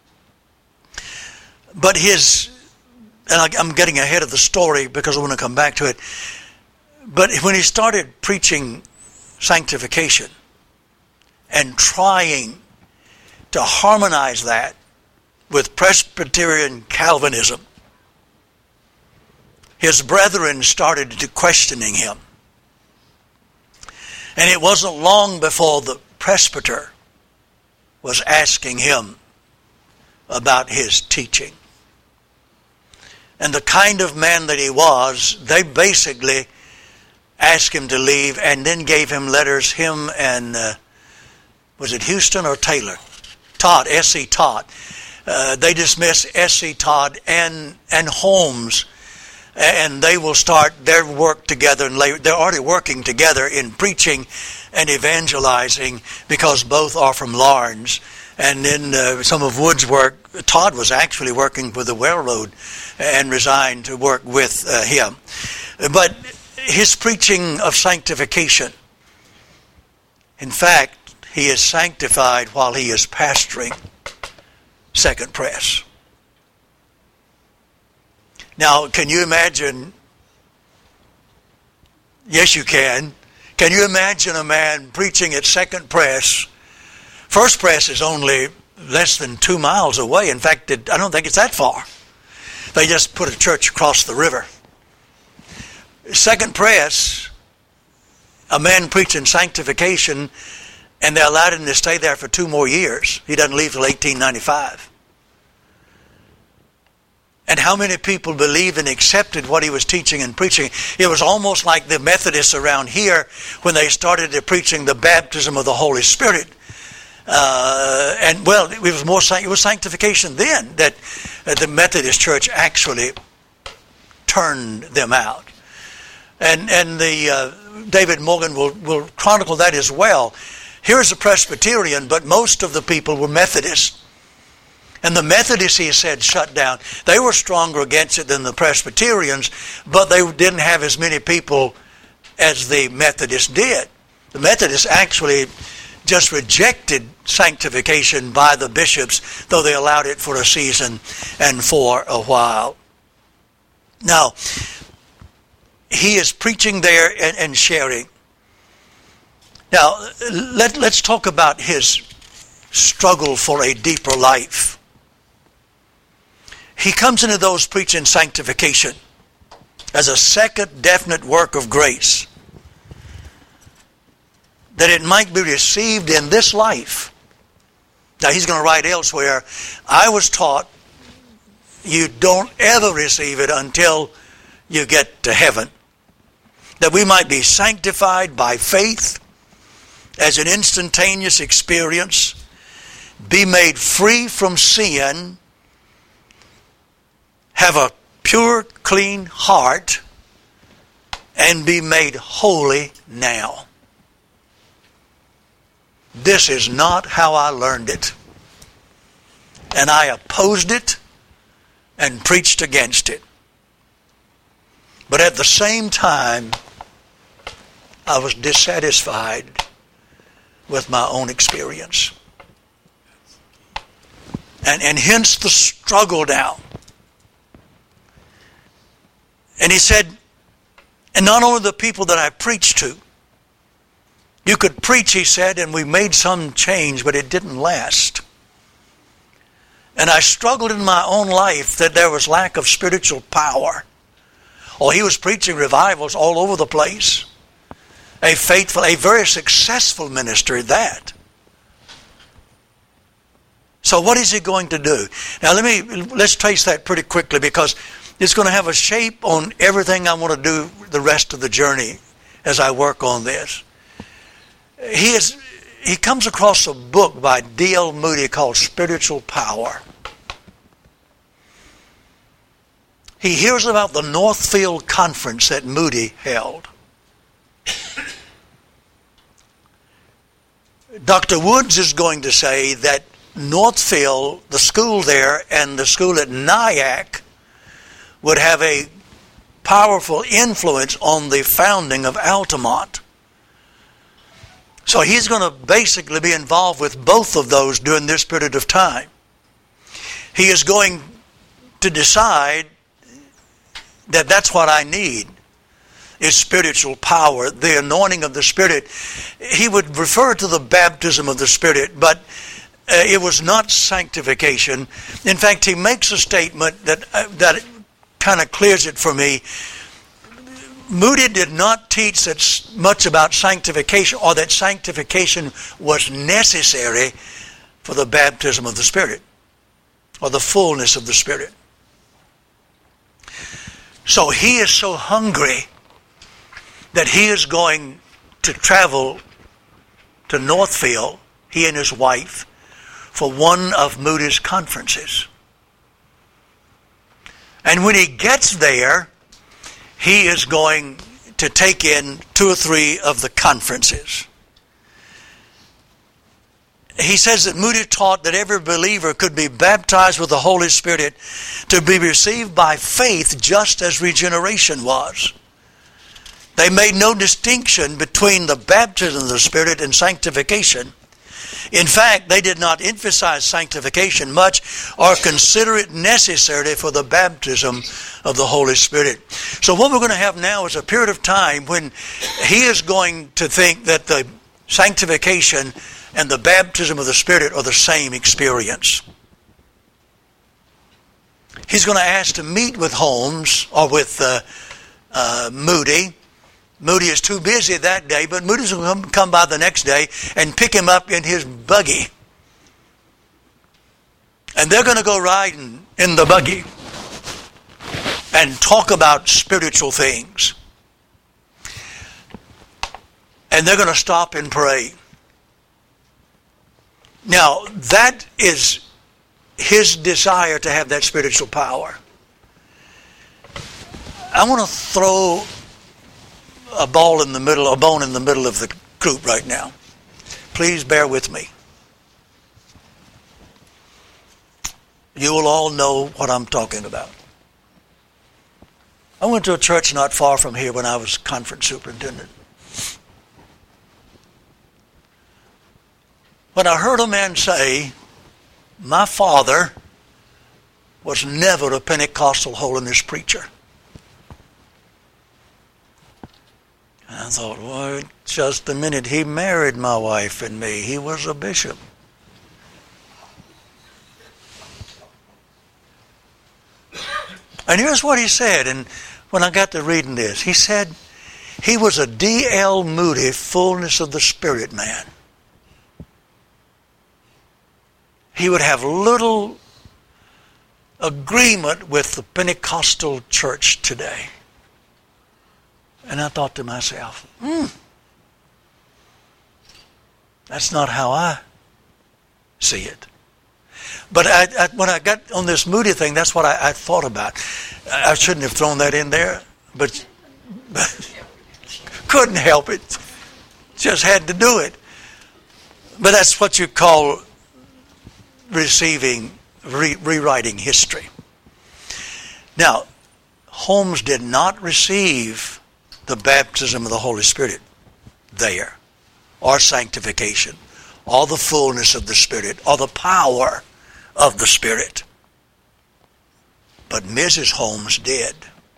But his, and I'm getting ahead of the story because I want to come back to it. But when he started preaching sanctification and trying to harmonize that with Presbyterian Calvinism, his brethren started to questioning him. And it wasn't long before the presbyter was asking him about his teaching. And the kind of man that he was, they basically asked him to leave and then gave him letters, him and, uh, was it Houston or Taylor? Todd, S C Todd. Uh, they dismissed S C Todd and, and Holmes, and they will start their work together, and they're already working together in preaching and evangelizing because both are from Lawrence. And then uh, some of Wood's work, Todd was actually working with the railroad and resigned to work with uh, him. But his preaching of sanctification, in fact, he is sanctified while he is pastoring Second Press. Now, can you imagine? Yes, you can. Can you imagine a man preaching at Second Press? First Press is only less than two miles away. In fact, it, I don't think it's that far. They just put a church across the river. Second Press, a man preaching sanctification, and they allowed him to stay there for two more years. He doesn't leave till eighteen ninety-five. And how many people believed and accepted what he was teaching and preaching? It was almost like the Methodists around here when they started preaching the baptism of the Holy Spirit. Uh, and well, it was more it was sanctification then that uh, the Methodist Church actually turned them out. And and the uh, David Morgan will will chronicle that as well. Here's a Presbyterian, but most of the people were Methodists. And the Methodists, he said, shut down. They were stronger against it than the Presbyterians, but they didn't have as many people as the Methodists did. The Methodists actually just rejected sanctification by the bishops, though they allowed it for a season and for a while. Now, he is preaching there and, and sharing. Now, let, let's talk about his struggle for a deeper life. He comes into those preaching sanctification as a second definite work of grace, that it might be received in this life Now he's going to write elsewhere, I was taught you don't ever receive it until you get to heaven. That we might be sanctified by faith as an instantaneous experience, be made free from sin, have a pure, clean heart, and be made holy now. This is not how I learned it. And I opposed it and preached against it. But at the same time, I was dissatisfied with my own experience. And, and hence the struggle now. And he said, and not only the people that I preached to, you could preach, he said, and we made some change, but it didn't last. And I struggled in my own life that there was lack of spiritual power. Oh, he was preaching revivals all over the place. A faithful, a very successful minister at that. So what is he going to do? Now let me, let's trace that pretty quickly, because it's going to have a shape on everything I want to do the rest of the journey as I work on this. He is, he comes across a book by D L Moody called Spiritual Power. He hears about the Northfield Conference that Moody held. Doctor Woods is going to say that Northfield, the school there, and the school at Nyack would have a powerful influence on the founding of Altamont. So he's going to basically be involved with both of those during this period of time. He is going to decide that that's what I need, is spiritual power, the anointing of the Spirit. He would refer to the baptism of the Spirit, but uh, it was not sanctification. In fact, he makes a statement that uh, that kind of clears it for me. Moody did not teach that much about sanctification, or that sanctification was necessary for the baptism of the Spirit, or the fullness of the Spirit. So he is so hungry that he is going to travel to Northfield, he and his wife, for one of Moody's conferences. And when he gets there, he is going to take in two or three of the conferences. He says that Moody taught that every believer could be baptized with the Holy Spirit to be received by faith, just as regeneration was. They made no distinction between the baptism of the Spirit and sanctification. In fact, they did not emphasize sanctification much or consider it necessary for the baptism of the Holy Spirit. So what we're going to have now is a period of time when he is going to think that the sanctification and the baptism of the Spirit are the same experience. He's going to ask to meet with Holmes or with uh, uh, Moody. Moody is too busy that day, but Moody's going to come by the next day and pick him up in his buggy. And they're going to go riding in the buggy and talk about spiritual things. And they're going to stop and pray. Now, that is his desire to have that spiritual power. I want to throw a ball in the middle, a bone in the middle of the group right now. Please bear with me. You will all know what I'm talking about. I went to a church not far from here when I was conference superintendent. When I heard a man say, my father was never a Pentecostal holiness preacher. And I thought, well, just the minute he married my wife and me, he was a bishop. And here's what he said, and when I got to reading this, he said he was a D L Moody fullness of the Spirit man. he would have little agreement with the Pentecostal church today. And I thought to myself, hmm, that's not how I see it. But I, I, when I got on this Moody thing, that's what I, I thought about. I shouldn't have thrown that in there, but, but couldn't help it. Just had to do it. But that's what you call receiving, re- rewriting history. Now, Holmes did not receive the baptism of the Holy Spirit there, or sanctification, or the fullness of the Spirit, or the power of the Spirit. But Missus Holmes did.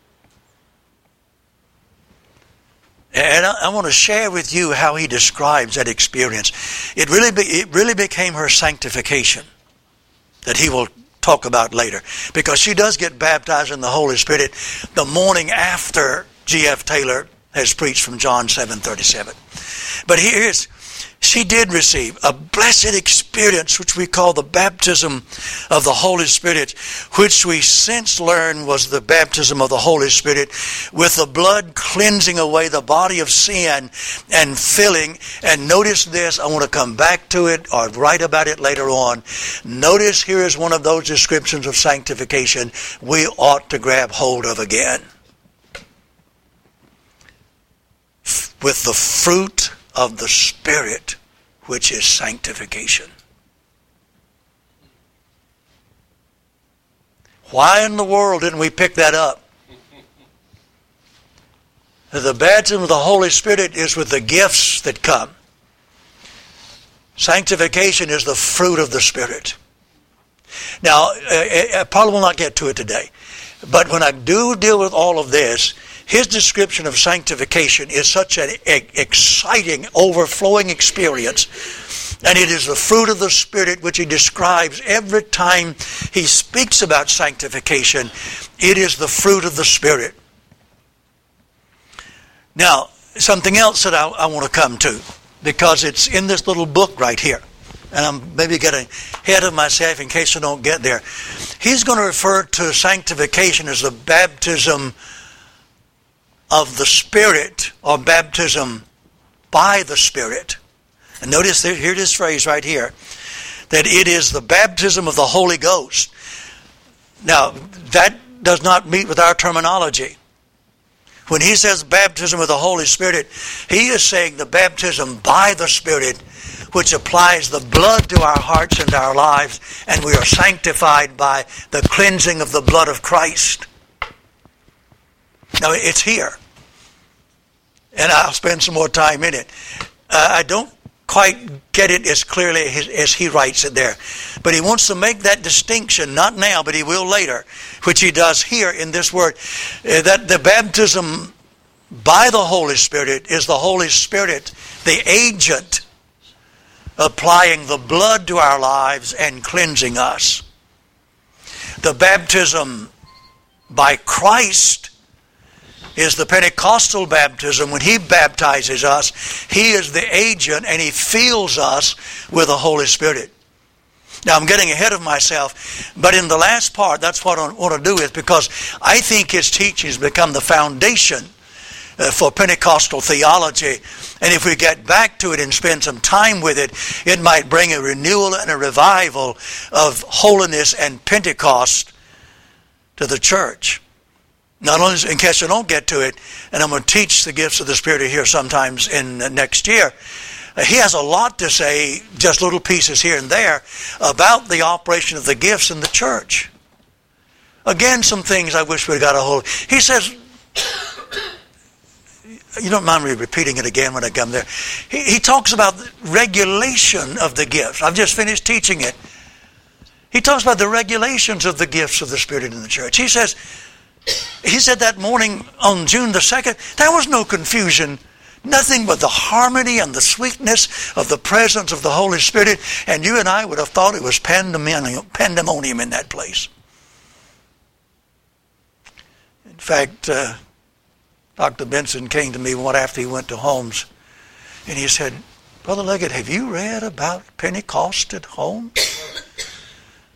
And I, I want to share with you how he describes that experience. It really, be, it really became her sanctification that he will talk about later. Because she does get baptized in the Holy Spirit the morning after G F Taylor has preached from John seven thirty-seven. But here's, she did receive a blessed experience, which we call the baptism of the Holy Spirit, which we since learned was the baptism of the Holy Spirit, with the blood cleansing away the body of sin and filling. And notice this, I want to come back to it or write about it later on. Notice here is one of those descriptions of sanctification we ought to grab hold of again. With the fruit of the Spirit, which is sanctification. Why in the world didn't we pick that up? The baptism of the Holy Spirit is with the gifts that come. Sanctification is the fruit of the Spirit. Now, I probably will not get to it today, but when I do deal with all of this, his description of sanctification is such an exciting, overflowing experience. And it is the fruit of the Spirit which he describes every time he speaks about sanctification. It is the fruit of the Spirit. Now, something else that I, I want to come to, because it's in this little book right here. And I'm maybe getting ahead of myself in case I don't get there. He's going to refer to sanctification as the baptism of the Spirit, or baptism by the Spirit. And notice that here this phrase right here, that it is the baptism of the Holy Ghost. Now, that does not meet with our terminology. When he says baptism of the Holy Spirit, he is saying the baptism by the Spirit, which applies the blood to our hearts and our lives, and we are sanctified by the cleansing of the blood of Christ. Now, it's here. And I'll spend some more time in it. Uh, I don't quite get it as clearly as, as he writes it there. But he wants to make that distinction, not now, but he will later, which he does here in this word, uh, that the baptism by the Holy Spirit is the Holy Spirit, the agent, applying the blood to our lives and cleansing us. The baptism by Christ is the Pentecostal baptism. When he baptizes us, he is the agent and he fills us with the Holy Spirit. Now, I'm getting ahead of myself, but in the last part, that's what I want to do with, because I think his teachings become the foundation uh, for Pentecostal theology. And if we get back to it and spend some time with it, it might bring a renewal and a revival of holiness and Pentecost to the church. Not only in case I don't get to it, and I'm going to teach the gifts of the Spirit here sometimes in uh, next year. Uh, he has a lot to say, just little pieces here and there, about the operation of the gifts in the church. Again, some things I wish we'd got a hold of. He says, you don't mind me repeating it again when I come there. He, he talks about the regulation of the gifts. I've just finished teaching it. He talks about the regulations of the gifts of the Spirit in the church. He says, He said that morning on June the second, there was no confusion. Nothing but the harmony and the sweetness of the presence of the Holy Spirit. And you and I would have thought it was pandemonium, pandemonium in that place. In fact, uh, Doctor Benson came to me one after he went to Holmes. And he said, Brother Leggett, have you read about Pentecost at Holmes?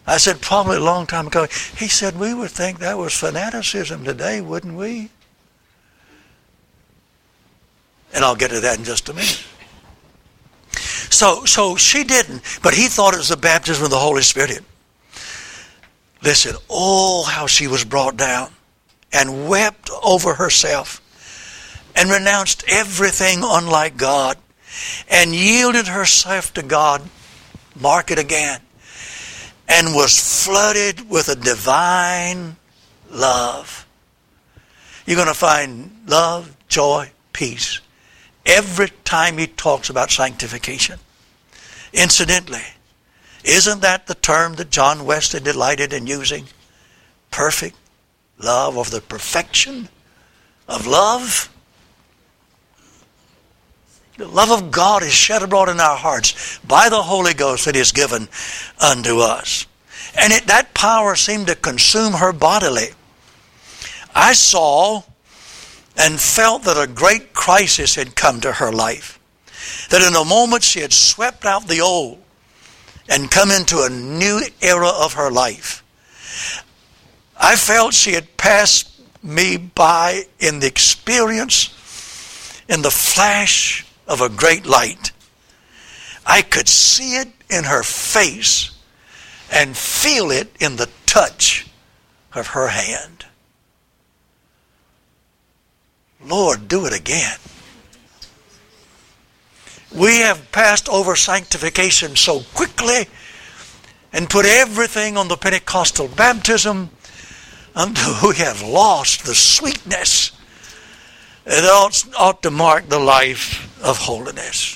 I said, probably a long time ago. He said, we would think that was fanaticism today, wouldn't we? And I'll get to that in just a minute. So, so she didn't, but he thought it was the baptism of the Holy Spirit. Listen, oh, how she was brought down and wept over herself and renounced everything unlike God and yielded herself to God, mark it again, and was flooded with a divine love. You're going to find love, joy, peace every time he talks about sanctification. Incidentally, isn't that the term that John Wesley delighted in using? Perfect love, or the perfection of love. The love of God is shed abroad in our hearts by the Holy Ghost that is given unto us. And it, that power seemed to consume her bodily. I saw and felt that a great crisis had come to her life. That in a moment she had swept out the old and come into a new era of her life. I felt she had passed me by in the experience, in the flash of a great light. I could see it in her face and feel it in the touch of her hand. Lord, do it again. We have passed over sanctification so quickly and put everything on the Pentecostal baptism until we have lost the sweetness that ought, ought to mark the life of holiness.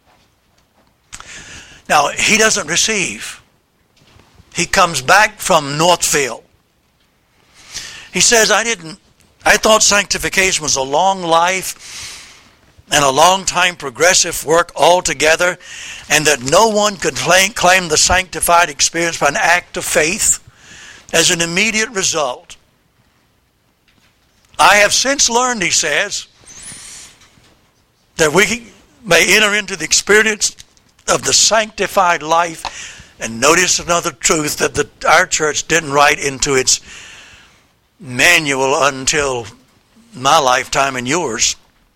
Now, he doesn't receive. He comes back from Northfield. He says, I didn't, I thought sanctification was a long life and a long time progressive work altogether, and that no one could claim, claim the sanctified experience by an act of faith as an immediate result. I have since learned, he says, that we may enter into the experience of the sanctified life. And notice another truth that the, our church didn't write into its manual until my lifetime and yours.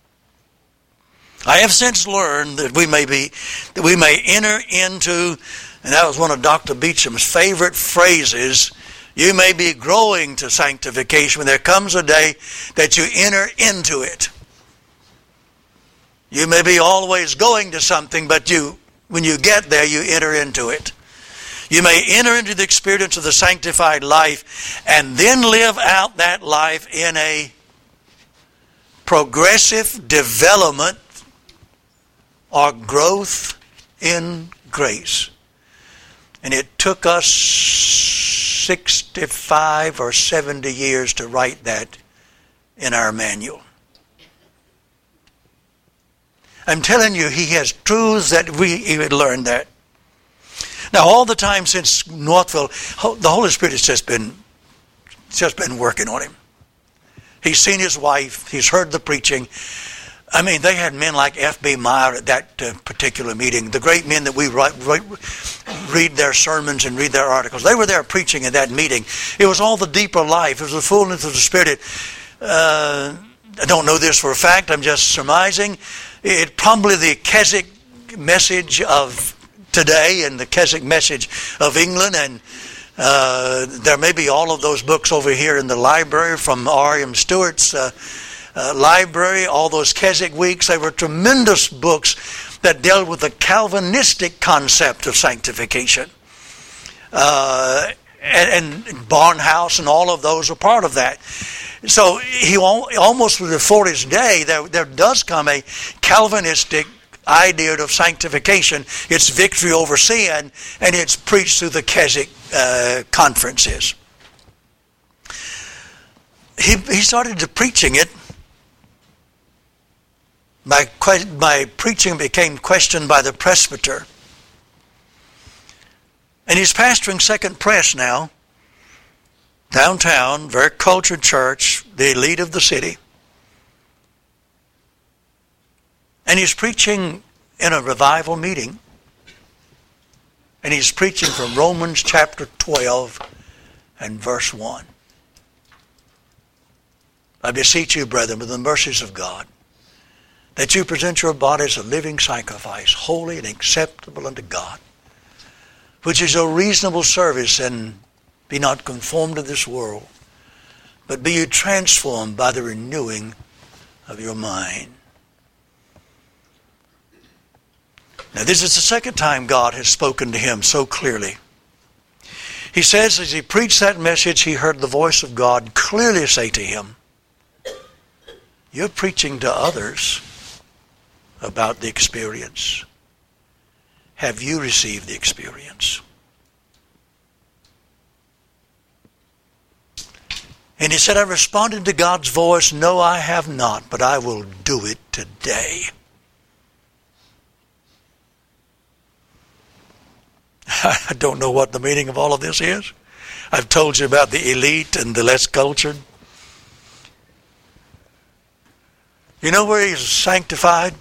I have since learned that we may be, that we may enter into, and that was one of Doctor Beecham's favorite phrases, you may be growing to sanctification when there comes a day that you enter into it. You may be always going to something, but you, when you get there, you enter into it. You may enter into the experience of the sanctified life and then live out that life in a progressive development or growth in grace. And it took us sixty-five or seventy years to write that in our manual. I'm telling you, he has truths that we he would learn that. Now, all the time since Northville, the Holy Spirit has just been, just been working on him. He's seen his wife. He's heard the preaching. I mean, they had men like F B Meyer at that uh, particular meeting, the great men that we write, write, read their sermons and read their articles. They were there preaching at that meeting. It was all the deeper life. It was the fullness of the Spirit. Uh, I don't know this for a fact. I'm just surmising. It probably the Keswick message of today and the Keswick message of England, and uh, there may be all of those books over here in the library from R M Stewart's uh, uh, library, all those Keswick weeks. They were tremendous books that dealt with the Calvinistic concept of sanctification. Uh, and, and Barnhouse and all of those are part of that. So he almost before his day, there, there does come a Calvinistic idea of sanctification. It's victory over sin, and it's preached through the Keswick uh, conferences. He, he started to preaching it. My, my preaching became questioned by the presbyter. And he's pastoring Second Press now, downtown, very cultured church, the elite of the city. And he's preaching in a revival meeting. And he's preaching from Romans chapter twelve and verse one. I beseech you, brethren, with the mercies of God, that you present your bodies a living sacrifice, holy and acceptable unto God, which is a reasonable service, and be not conformed to this world, but be you transformed by the renewing of your mind. Now, this is the second time God has spoken to him so clearly. He says as he preached that message, he heard the voice of God clearly say to him, you're preaching to others about the experience. Have you received the experience? And he said, I responded to God's voice, no, I have not, but I will do it today. I don't know what the meaning of all of this is. I've told you about the elite and the less cultured. You know where he's sanctified?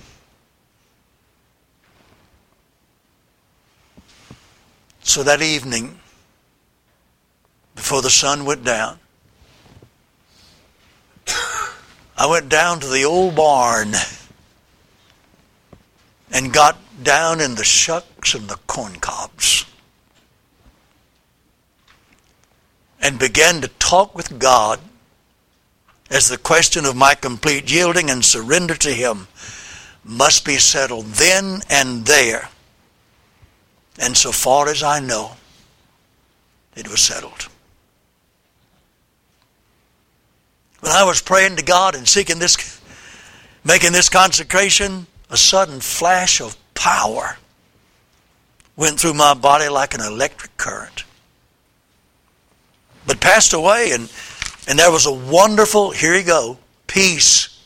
So that evening, before the sun went down, I went down to the old barn and got down in the shucks and the corn cobs and began to talk with God as the question of my complete yielding and surrender to him must be settled then and there. And so far as I know, it was settled. When I was praying to God and seeking this, making this consecration, a sudden flash of power went through my body like an electric current. But passed away, and, and there was a wonderful, here you go, peace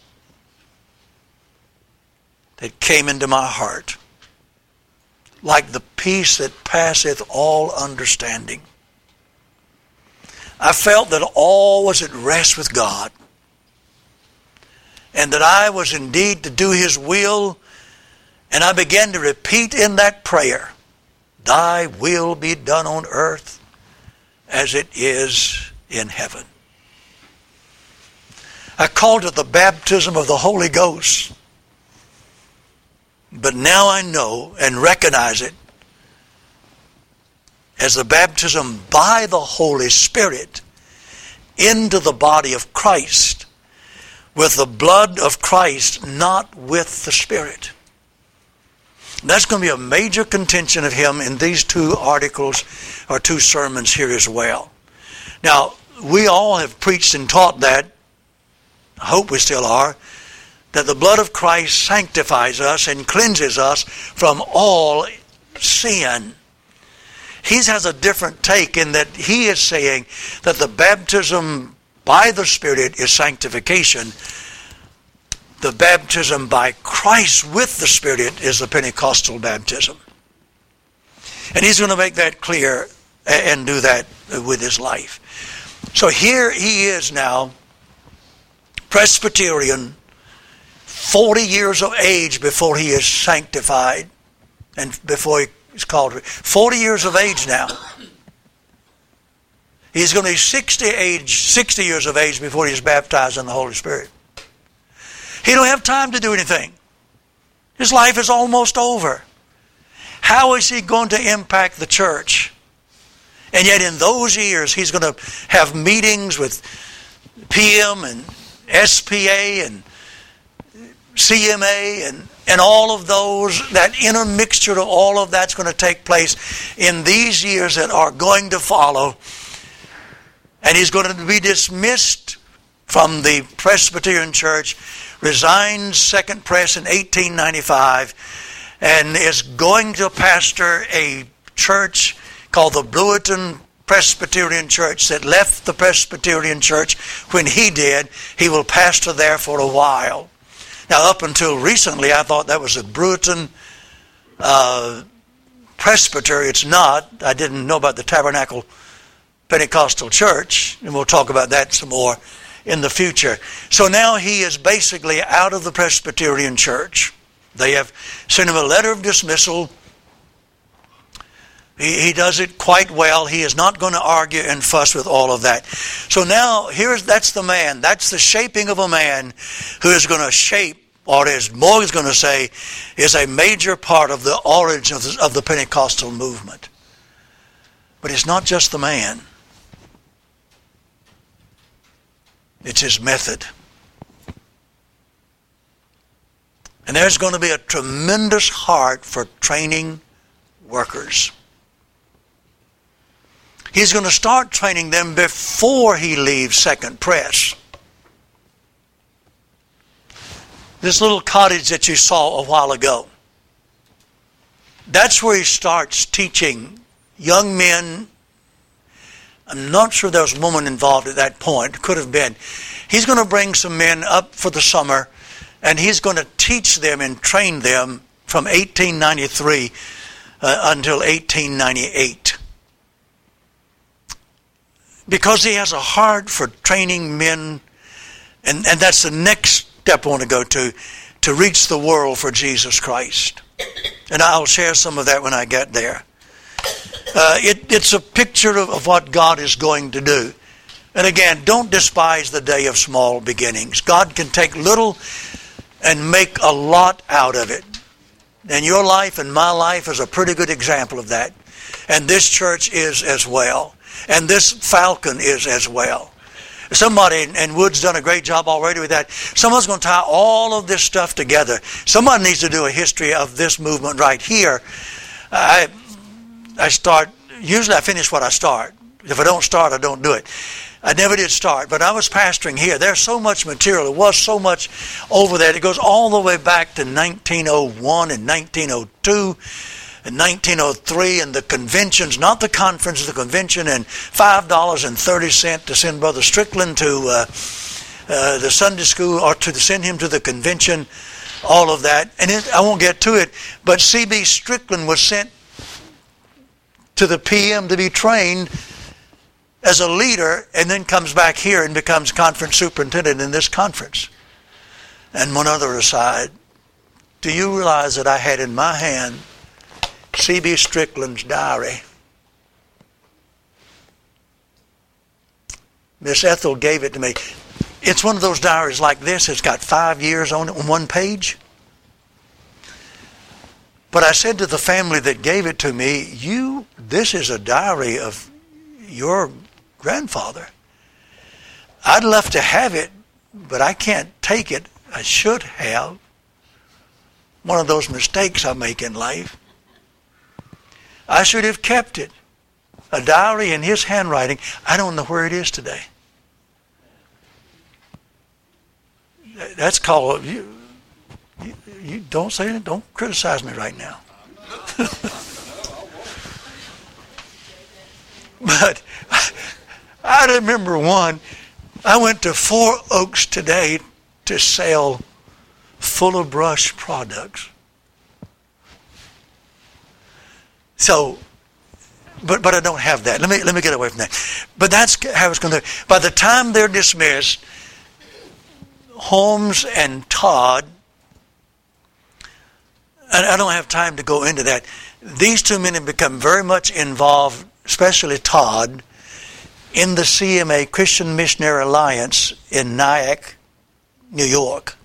that came into my heart. Like the peace that passeth all understanding. I felt that all was at rest with God, and that I was indeed to do his will, and I began to repeat in that prayer, thy will be done on earth as it is in heaven. I called it the baptism of the Holy Ghost, but now I know and recognize it as the baptism by the Holy Spirit into the body of Christ, with the blood of Christ, not with the Spirit. That's going to be a major contention of him in these two articles or two sermons here as well. Now, we all have preached and taught that, I hope we still are, that the blood of Christ sanctifies us and cleanses us from all sin. He has a different take in that he is saying that the baptism by the Spirit is sanctification. The baptism by Christ with the Spirit is the Pentecostal baptism. And he's going to make that clear and do that with his life. So here he is now, Presbyterian, forty years of age before he is sanctified and before he is called. forty years of age now. He's going to be sixty, age, sixty years of age before he's baptized in the Holy Spirit. He don't have time to do anything. His life is almost over. How is he going to impact the church? And yet in those years, he's going to have meetings with P M and S P A and C M A and, and all of those, that intermixture of all of that's going to take place in these years that are going to follow. And he's going to be dismissed from the Presbyterian Church, resigns Second Press in eighteen ninety-five, and is going to pastor a church called the Brewerton Presbyterian Church that left the Presbyterian Church when he did. He will pastor there for a while. Now, up until recently, I thought that was a Brewerton uh, Presbytery. It's not. I didn't know about the Tabernacle Pentecostal Church, and we'll talk about that some more in the future. So now he is basically out of the Presbyterian Church. They have sent him a letter of dismissal He, he does it quite well. He is not going to argue and fuss with all of that. So now, here's that's the man. That's the shaping of a man who is going to shape, or as Morgan is going to say, is a major part of the origin of the, of the Pentecostal movement. But it's not just the man. It's his method. And there's going to be a tremendous heart for training workers. He's going to start training them before he leaves Second Press. This little cottage that you saw a while ago, that's where he starts teaching young men. I'm not sure there was a woman involved at that point. Could have been. He's going to bring some men up for the summer, and he's going to teach them and train them from eighteen ninety-three uh, until eighteen ninety-eight. Because he has a heart for training men, and, and that's the next step I want to go to, to reach the world for Jesus Christ. And I'll share some of that when I get there. Uh, it, it's a picture of, of what God is going to do. And again, don't despise the day of small beginnings. God can take little and make a lot out of it. And your life and my life is a pretty good example of that. And this church is as well. And this Falcon is as well. Somebody, and Wood's done a great job already with that. Someone's going to tie all of this stuff together. Somebody needs to do a history of this movement right here. I I start, usually I finish what I start. If I don't start, I don't do it. I never did start, but I was pastoring here. There's so much material. There was so much over there. It goes all the way back to nineteen oh one and nineteen oh two. In nineteen oh three, and the conventions, not the conference, the convention, and five dollars and thirty cents to send Brother Strickland to uh, uh, the Sunday school, or to send him to the convention, all of that. And it, I won't get to it, but C B Strickland was sent to the P M to be trained as a leader, and then comes back here and becomes conference superintendent in this conference. And one other aside, do you realize that I had in my hand C B Strickland's diary? Miss Ethel gave it to me. It's one of those diaries like this. It's got five years on it on one page. But I said to the family that gave it to me, "You, this is a diary of your grandfather. I'd love to have it, but I can't take it. I should have." One of those mistakes I make in life. I should have kept it. A diary in his handwriting. I don't know where it is today. That's called, you, you, you don't say it, don't criticize me right now. But I remember one, I went to Four Oaks today to sell Fuller Brush products. So, but but I don't have that. Let me let me get away from that. But that's how it's going to. By the time they're dismissed, Holmes and Todd, and I don't have time to go into that. These two men have become very much involved, especially Todd, in the C M A, Christian Missionary Alliance in Nyack, New York.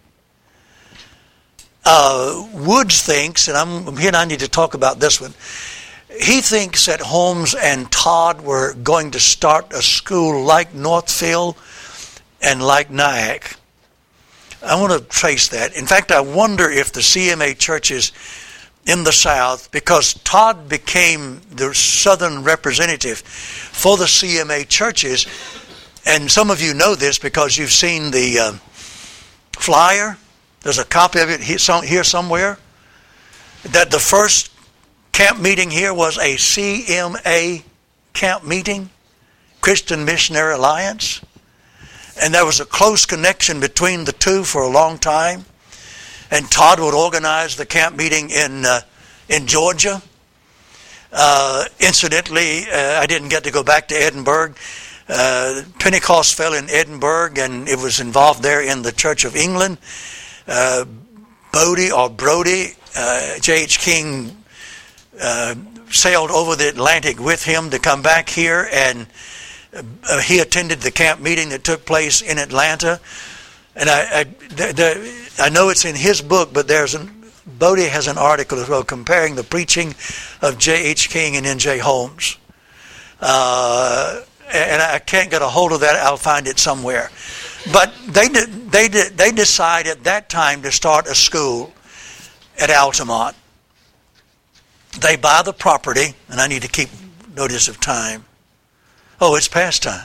Uh, Woods thinks, and I'm here and I need to talk about this one. He thinks that Holmes and Todd were going to start a school like Northfield and like Nyack. I want to trace that. In fact, I wonder if the C M A churches in the South, because Todd became the Southern representative for the C M A churches, and some of you know this because you've seen the uh, flyer. There's a copy of it here somewhere, that the first camp meeting here was a C M A camp meeting, Christian Missionary Alliance. And there was a close connection between the two for a long time. And Todd would organize the camp meeting in uh, in Georgia. Uh, incidentally, uh, I didn't get to go back to Edinburgh. Uh, Pentecost fell in Edinburgh, and it was involved there in the Church of England. Uh, Bodie or Brody, uh, J H King uh, sailed over the Atlantic with him to come back here, and uh, he attended the camp meeting that took place in Atlanta. And I, I, the, the, I know it's in his book, but there's an, Bodie has an article as well comparing the preaching of J H King and N J Holmes. Uh, and I can't get a hold of that. I'll find it somewhere. But they did, they did, they decided at that time to start a school at Altamont. They buy the property, and I need to keep notice of time. Oh, it's past time.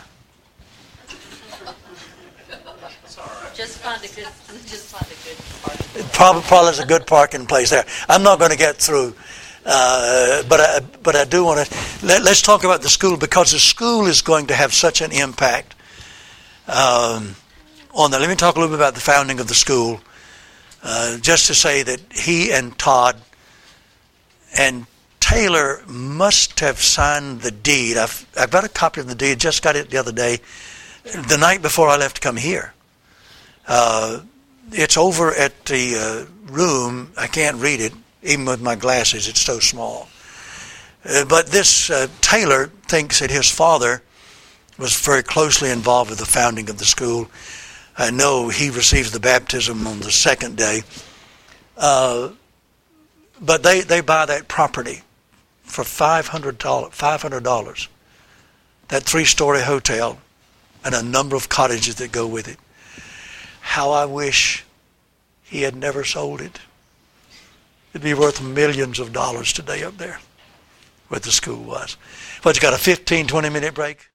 Just find a good, just find a good parking. Probably, probably is a good parking place there. I'm not going to get through, uh, but I, but I do want to. Let, let's talk about the school, because the school is going to have such an impact um, on that. Let me talk a little bit about the founding of the school. Uh, just to say that he and Todd and Taylor must have signed the deed. I've I've got a copy of the deed. Just got it the other day, the night before I left to come here. Uh, it's over at the uh, room. I can't read it, even with my glasses. It's so small. Uh, but this uh, Taylor thinks that his father was very closely involved with the founding of the school. I know he receives the baptism on the second day. Uh, but they, they buy that property for five hundred dollars, five hundred dollars. That three-story hotel and a number of cottages that go with it. How I wish he had never sold it. It'd be worth millions of dollars today up there, where the school was. But you got a fifteen, twenty minute break?